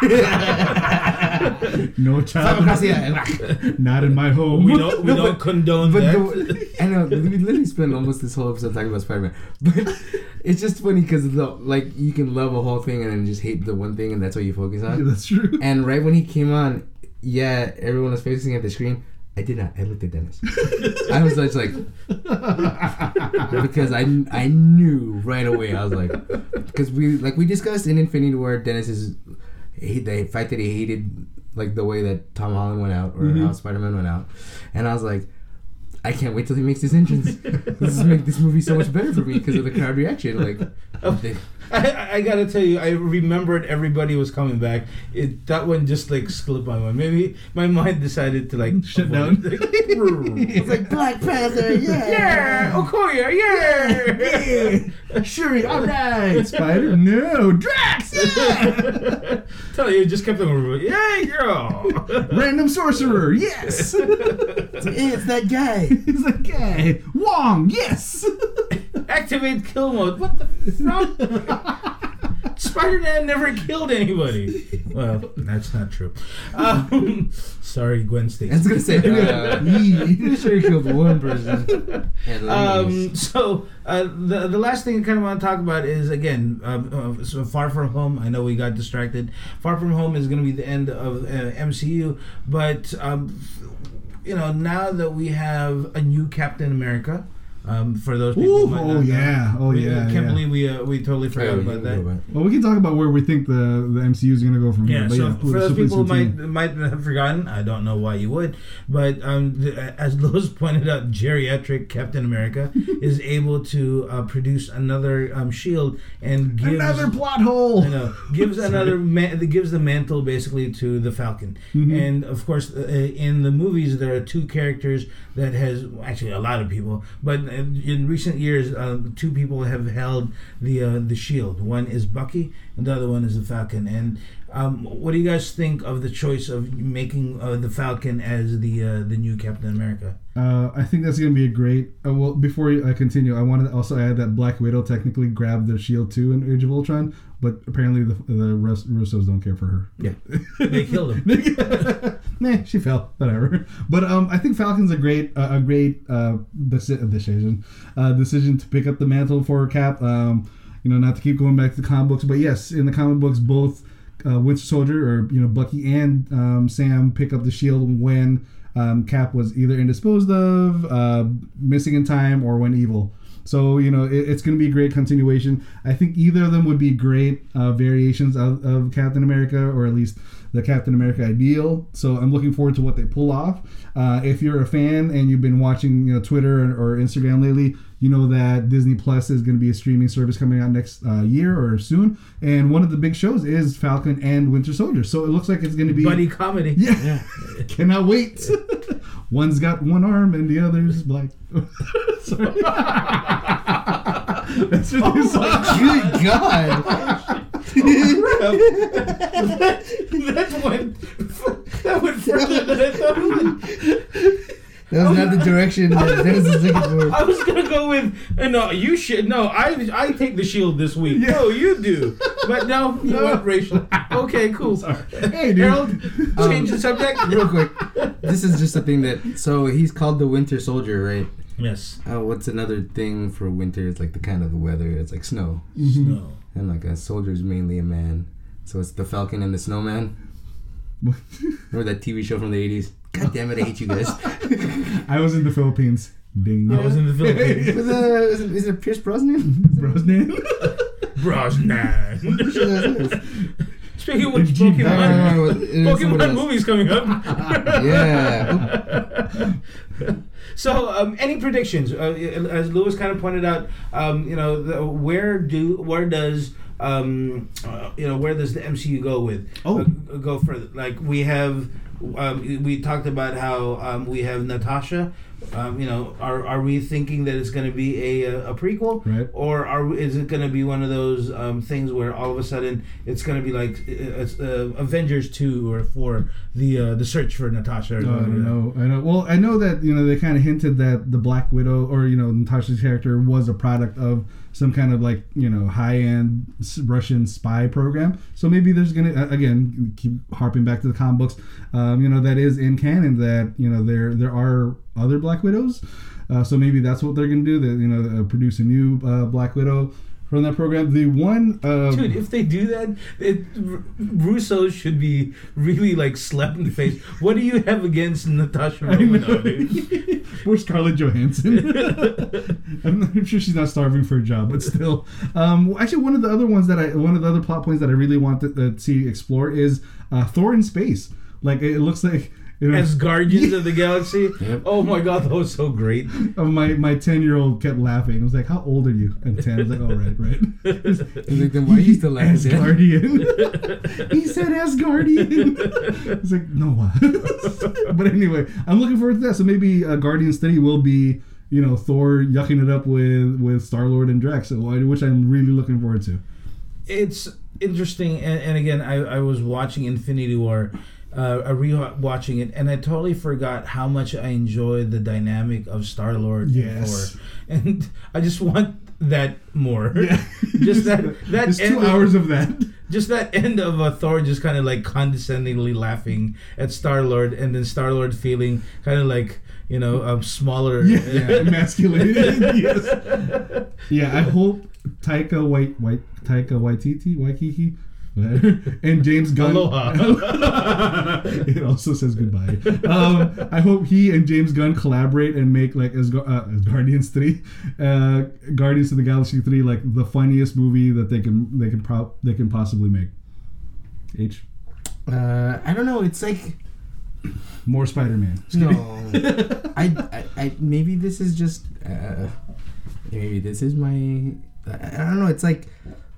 No child, not in my home.
We don't we
No,
don't
but-
condone
But
that.
the, I know we literally spent almost this whole episode talking about Spider-Man, but it's just funny because like you can love a whole thing and then just hate the one thing, and that's what you focus
Yeah,
on.
that's true.
And right when he came on, yeah, everyone was facing at the screen. I did not. I looked at Dennis. I was just like, because I, I knew right away. I was like, because we like we discussed in Infinity War, Dennis is he, the fact that he hated like the way that Tom Holland went out or
Mhm.
how Spider-Man went out, and I was like, I can't wait till he makes his entrance. This is make this movie so much better for me because of the crowd reaction. Like, they,
I, I gotta tell you, I remembered everybody was coming back. It that one just like slipped my mind. Maybe my mind decided to like
Shut
avoid
down.
it.
it's like Black Panther, yeah,
Yeah, Okoye, yeah.
Yeah. Shuri, all right. Spider, no. Drax, yeah.
Tell you, it just kept on. Yay, girl.
Random sorcerer, yes.
It's, like, hey, it's that guy.
He's like, yeah. Wong, yes.
Activate kill mode. What the fuck? Spider-Man never killed anybody. Well, that's not true. Um, sorry, Gwen
I was
Stacy.
gonna say, uh, pretty sure he killed one person. And
Um, so uh, the the last thing I kind of want to talk about is again, uh, uh, so Far From Home. I know we got distracted. Far From Home is going to be the end of uh, M C U, but um, you know, now that we have a new Captain America. Um, for those people,
Ooh,
who might
oh,
not know.
yeah. Oh,
We-
yeah,
I can't
yeah.
believe we uh, we totally forgot about that.
Well, we can talk about where we think the, the M C U is going to go from
Yeah,
here. But
so
yeah,
for
please-
those
please
people who might
continue.
might have forgotten, I don't know why you would, but um, the, as Lois pointed out, geriatric Captain America is able to uh, produce another um, shield and gives
Another plot hole.
I know, gives another man, gives the mantle basically to the Falcon.
Mhm.
And of course, uh, in the movies, there are two characters that has actually a lot of people, but in, in recent years, uh, two people have held the uh, the shield. One is Bucky, and the other one is the Falcon. And um, what do you guys think of the choice of making uh, the Falcon as the uh, the new Captain America?
Uh, I think that's going to be a great. Uh, well, before I continue, I wanted to also add that Black Widow technically grabbed the shield too in Age of Ultron, but apparently the the Rus- Russos don't care for her.
Yeah, they killed him.
Nah, she fell. Whatever. But um, I think Falcon's a great, uh, a great uh, deci- decision, uh, decision to pick up the mantle for Cap. Um, you know, not to keep going back to the comic books, but yes, in the comic books, both uh, Winter Soldier or you know Bucky and um, Sam pick up the shield when um, Cap was either indisposed of, uh, missing in time, or went evil. So, you know, it, it's going to be a great continuation. I think either of them would be great uh, variations of, of Captain America, or at least the Captain America ideal. So I'm looking forward to what they pull off. Uh, if you're a fan and you've been watching, you know, Twitter or, or Instagram lately, you know that Disney Plus is going to be a streaming service coming out next uh, year or soon. And one of the big shows is Falcon and Winter Soldier. So it looks like it's going to be...
Buddy comedy.
Yeah. Cannot wait. One's got one arm and the other's black. Sorry. That's what they saw.
Good God.
that went that went further than I thought it would.
That was not the direction that Dennis is looking for.
I was gonna go with uh, no. You should no. I I take the shield this week.
Yeah.
No, you do. But no, you
No.
went racial. Okay, cool.
Sorry. Hey, dude.
Harold,
Um,
change the subject
Real quick, this is just a thing that. So he's called the Winter Soldier, right?
Yes.
Uh, what's another thing for winter? It's like the kind of the weather. It's like snow.
Mm-hmm.
Snow.
And like a soldier's mainly a man. So it's the Falcon and the Snowman. Remember that T V show from the eighties? God damn it, I hate you guys.
I was in the Philippines. Ding.
I was in the Philippines.
Is it, is it, is it Pierce Brosnan?
Brosnan.
Brosnan. Speaking of which,
Gene-
No, no, no,
Pokemon,
no, it was somebody
Pokemon
else.
movie's coming up.
Yeah.
So, um, any predictions? Uh, as Lewis kind of pointed out, um, you know, the, where do where does um, uh, you know where does the M C U go with?
Oh.
uh, go further. Like we have, um, we talked about how um, we have Natasha. Um, you know, are are we thinking that it's going to be a a prequel,
Right.
or are we- is it going to be one of those um, things where all of a sudden it's going to be like uh, uh, Avengers two or for the uh, the search for Natasha? Or,
Oh, I don't know. I know. Well, I know that you know they kind of hinted that the Black Widow, or you know Natasha's character, was a product of some kind of like you know high end Russian spy program. So maybe there's gonna again keep harping back to the comic books. Um, you know that is in canon that you know there there are other Black Widows. Uh, so maybe that's what they're gonna do. That you know uh, produce a new uh, Black Widow from that program. The one, uh,
Dude, if they do that, it, R- Russo should be really like slapped in the face. What do you have against Natasha
I know.
Romanoff, dude?
Where's Scarlett Johansson? I'm, not, I'm sure she's not starving for a job, but still. Um, actually, one of the other ones that I, one of the other plot points that I really want to uh, see explore is uh, Thor in space. Like it looks like. You know,
As Guardians of the Galaxy?
Yep.
Oh my god, that was so great.
uh, my my ten year old kept laughing. I was like, "How old are you?" At ten, I was like, "Oh right, right."
He's like, then why are you still laughing? Dad?
Asgardian. He said Asgardian. It's like no. But anyway, I'm looking forward to that. So maybe uh, Guardians three will be you know Thor yucking it up with with Star Lord and Drax, so, which I'm really looking forward to.
It's interesting, and, and again, I, I was watching Infinity War, uh, I re-watching it, and I totally forgot how much I enjoyed the dynamic of Star-Lord
Yes.
and Thor. And I just want that more.
Yeah.
Just that, that
There's
end
two
of-
hours of that.
Just that end of uh, Thor just kind of like condescendingly laughing at Star-Lord, and then Star-Lord feeling kind of like, you know, um, smaller.
Yeah, yeah, emasculated. Yes. Yeah, I hope Taika White, White Taika Waititi, Waikiki, whatever, and James Gunn.
Aloha.
It also says goodbye. Um, I hope he and James Gunn collaborate and make like as, uh, as Guardians three, uh, Guardians of the Galaxy three, like the funniest movie that they can they can pro- they can possibly make. H.
Uh, I don't know. It's like
More Spider-Man.
no. I, I, I maybe this is just uh, maybe this is my I, I don't know. It's like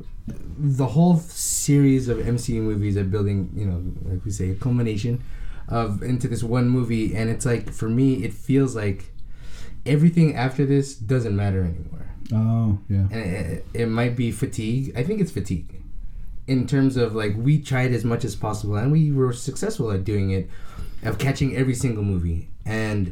the whole series of M C U movies are building, you know, like we say, a culmination of into this one movie, and it's like for me, it feels like everything after this doesn't matter anymore,
Oh yeah.
and it, it might be fatigue. I think it's fatigue, in terms of like we tried as much as possible, and we were successful at doing it, of catching every single movie, and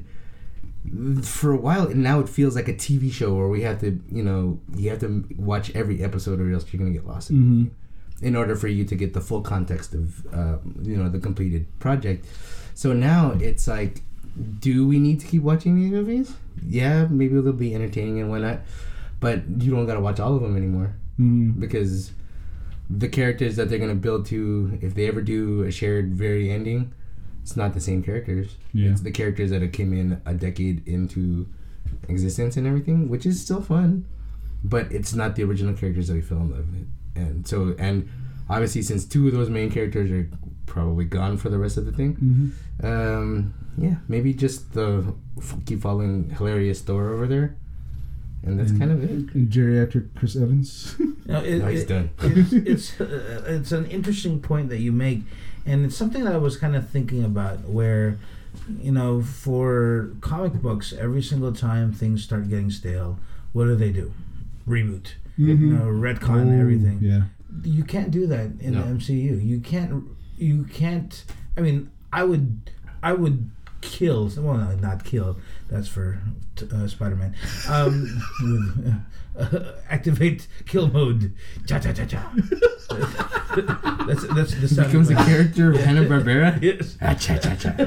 for a while now it feels like a T V show where we have to, you know, you have to watch every episode or else you're gonna get lost in,
Mm-hmm.
in order for you to get the full context of uh, you know the completed project. So now it's like, do we need to keep watching these movies? Yeah, maybe they'll be entertaining and whatnot, but you don't gotta watch all of them anymore,
Mm-hmm.
because the characters that they're gonna build to, if they ever do a shared very ending, it's not the same characters.
Yeah.
It's the characters that have came in a decade into existence and everything, which is still fun, but it's not the original characters that we fell in love with. And so, and obviously, since two of those main characters are probably gone for the rest of the thing,
Mm-hmm.
um, yeah, maybe just the f- keep following hilarious Thor over there, and that's
And-
kind of it.
And geriatric Chris Evans.
No, it,
No, he's
it-
done.
It's it's, uh, it's an interesting point that you make, and it's something that I was kind of thinking about. Where, you know, for comic books, every single time things start getting stale, what do they do? Reboot.
Mhm.
You know, retcon
Oh,
everything.
Yeah.
You can't do that in
No.
the M C U. You can't. You can't. I mean, I would. I would kill. Well, no, not kill. That's for t- uh, Spider-Man. Um, with, uh, activate kill mode. Cha cha cha cha. that's that's the
He
sound
becomes a
effect.
character of Hanna Barbera.
Yes.
Ah, cha cha cha.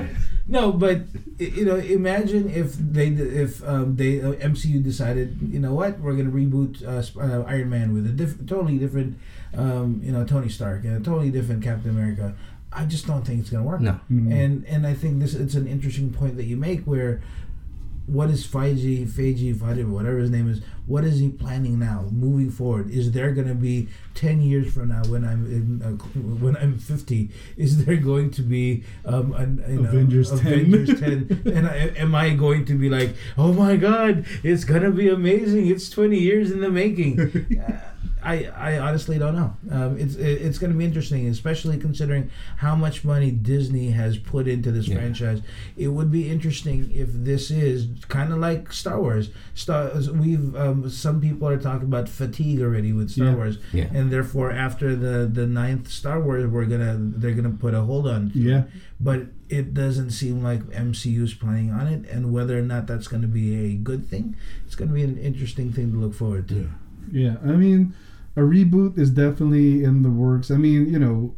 No, but you know, imagine if they if um, they uh, M C U decided, you know what, we're gonna reboot uh, Sp- uh, Iron Man with a diff- totally different, um, you know, Tony Stark and a totally different Captain America. I just don't think it's gonna work.
No.
Mhm.
And and I think this it's an interesting point that you make where. What is Feige, Feige, Feige, whatever his name is? What is he planning now, moving forward? Is there going to be ten years from now, when I'm in, uh, when I'm fifty? Is there going to be um, an, you know,
Avengers
Avengers
ten?
ten? And I, am I going to be like, oh my God, it's going to be amazing? It's twenty years in the making. uh, I, I honestly don't know. Um, it's it, it's going to be interesting, especially considering how much money Disney has put into this
Yeah.
franchise. It would be interesting if this is kind of like Star Wars. Star we've um, some people are talking about fatigue already with Star
Yeah.
Wars,
Yeah.
and therefore after the the ninth Star Wars, we're gonna they're gonna put a hold on.
Yeah.
But it doesn't seem like M C U is planning on it, and whether or not that's going to be a good thing, it's going to be an interesting thing to look forward to.
Yeah, I mean, a reboot is definitely in the works. I mean, you know,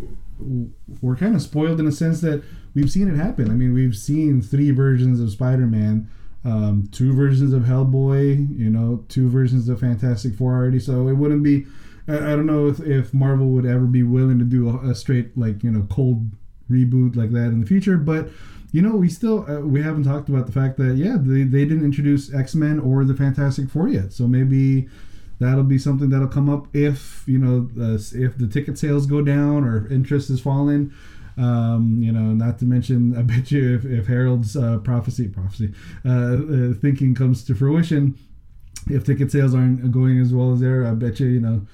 we're kind of spoiled in a sense that we've seen it happen. I mean, we've seen three versions of Spider-Man, um, two versions of Hellboy, you know, two versions of Fantastic Four already. So it wouldn't be. I, I don't know if, if Marvel would ever be willing to do a, a straight, like, you know, cold reboot like that in the future, but. You know, we still uh, we haven't talked about the fact that yeah they, they didn't introduce X-Men or the Fantastic Four yet, so maybe that'll be something that'll come up if you know uh, if the ticket sales go down or if interest is falling. Um, you know, not to mention, I bet you if, if Harold's uh, prophecy prophecy uh, uh, thinking comes to fruition, if ticket sales aren't going as well as they're, I bet you you know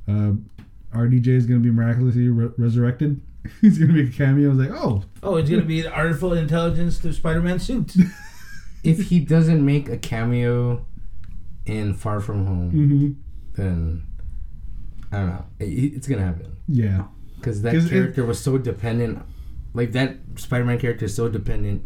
uh, R D J is going to be miraculously re- resurrected. He's gonna make a cameo. I was like, oh,
Oh, it's gonna be an artificial intelligence to Spider-Man suit.
If he doesn't make a cameo in Far From Home,
mm-hmm.
then I don't know. It, it's gonna happen
Yeah.
because that
'Cause it-
character was so dependent. Like that Spider-Man character is so dependent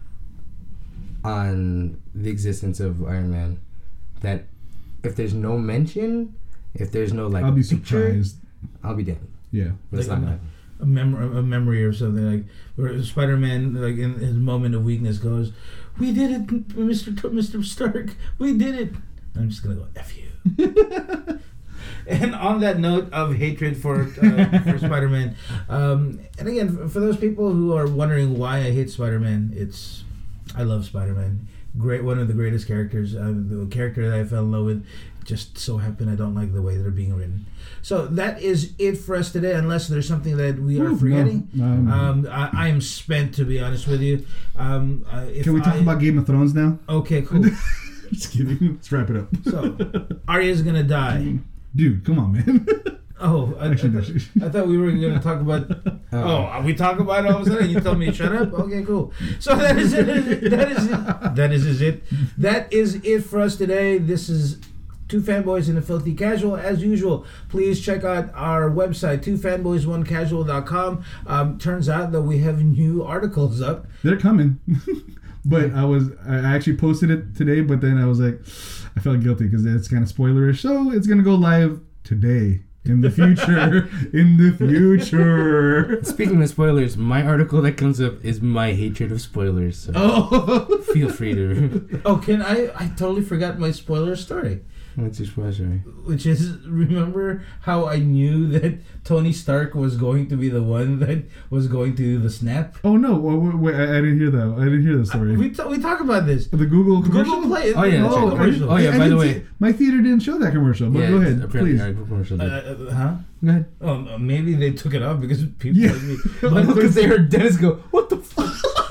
on the existence of Iron Man that if there's no mention, if there's no like
I'll be
picture,
surprised.
I'll be damned.
Yeah.
But it's
Like,
not gonna happen.
a, mem- a memory or something like where Spider-Man, like in his moment of weakness, goes, "We did it, Mister T- Mister Stark. We did it." I'm just gonna go F you. And on that note of hatred for uh, for Spider-Man, um, and again, for those people who are wondering why I hate Spider-Man, it's I love Spider-Man. Great, one of the greatest characters. Uh, the character that I fell in love with. Just so happened I don't like the way they're being written. So that is it for us today. Unless there's something that we are
Ooh,
forgetting.
no, no, no.
Um, I, I am spent, to be honest with you. Um, uh, if
Can we talk
I-
about Game of Thrones now?
Okay, cool.
Just kidding. Let's wrap it up.
So Arya's gonna die.
Dude, come on, man.
Oh, I,
Actually,
I,
no.
thought, I thought we were going to talk about. Oh, are we talk about it all of a sudden? You told me to shut up. Okay, cool. So that is it. That is it. That is, is it. That is it for us today. This is Two Fanboys and a Filthy Casual. As usual, please check out our website, two fanboys one casual dot com. Um, turns out that we have new articles up.
They're coming. But I was I actually posted it today, but then I was like, I felt guilty because it's kind of spoilerish. So it's gonna go live today. In the future, in the future.
Speaking of spoilers, my article that comes up is my hatred of spoilers. So
Oh,
feel free to.
Oh, can I? I totally forgot my spoiler story.
What's your spoiler story?
Which is, remember how I knew that Tony Stark was going to be the one that was going to do the snap?
oh no! Wait, wait, wait, I, I didn't hear that. I didn't hear the story.
We, t- we talk about this.
the Google commercial.
Google Play.
Oh, yeah, that's
Google
right.
commercial.
Oh, yeah,
I
by the
didn't
way.
see- my theater didn't show that commercial. But
Yeah,
go
it's
ahead,
apparently
please.
our commercial
Uh,
did.
uh, huh?
Go ahead.
Oh, uh, maybe they took it off because people
Yeah.
like me.
But
But
Because they heard Dennis go, "What the fuck?"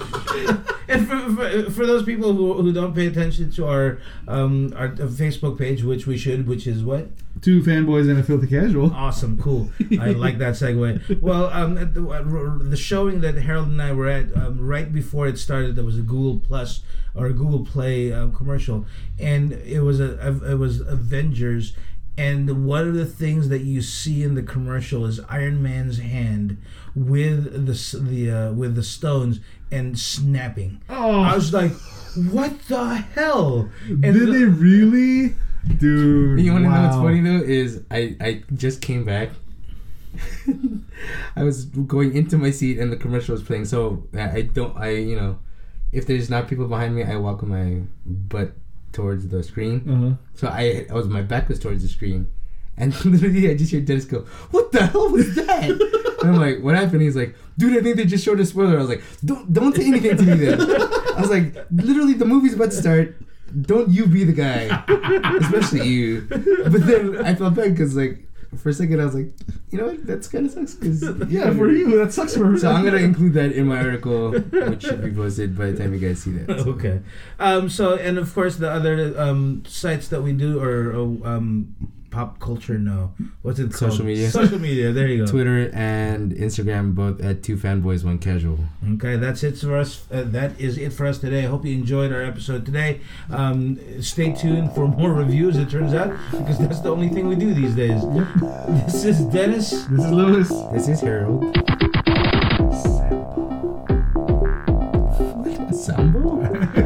and for, for, for those people who, who don't pay attention to our um our Facebook page, which we should, which is what?
Two fanboys and a filthy casual.
Awesome, cool. I like that segue. Well, um, at the, uh, the showing that Harold and I were at, um, right before it started, there was a Google Plus or a Google Play uh, commercial, and it was a, a it was Avengers, and one of the things that you see in the commercial is Iron Man's hand with the s- the uh, with the stones and snapping.
Oh,
I was like, what the hell? And
did
the-
they really, dude?
You want to know what's
wow.
funny though is I I just came back I was going into my seat and the commercial was playing. So I don't, I you know, if there's not people behind me, I walk with my butt towards the screen.
Uh-huh.
So I, I was my back was towards the screen, and literally I just hear Dennis go, "What the hell was that?" And I'm like, "What happened?" He's like, "Dude, I think they just showed a spoiler." I was like, "Don't don't say anything to me then." I was like, "Literally, the movie's about to start. Don't you be the guy, especially you." But then I felt bad because like. For a second, I was like, you know what? That's kind of sucks. Cause,
Yeah, for you, that sucks for her.
So I'm going to include that in my article, which should be posted by the time you guys see that. So.
Okay. Um, so, and of course, the other um, sites that we do are um, pop culture, no. What's it called?
Social media.
Social media, there you go.
Twitter and Instagram, both at two fanboys, one casual.
Okay, that's it for us. Uh, that is it for us today. I hope you enjoyed our episode today. Um, stay tuned for more reviews, it turns out, because that's the only thing we do these days. This is Dennis.
This is Lewis.
This is Harold. Sambo? What? Sambo?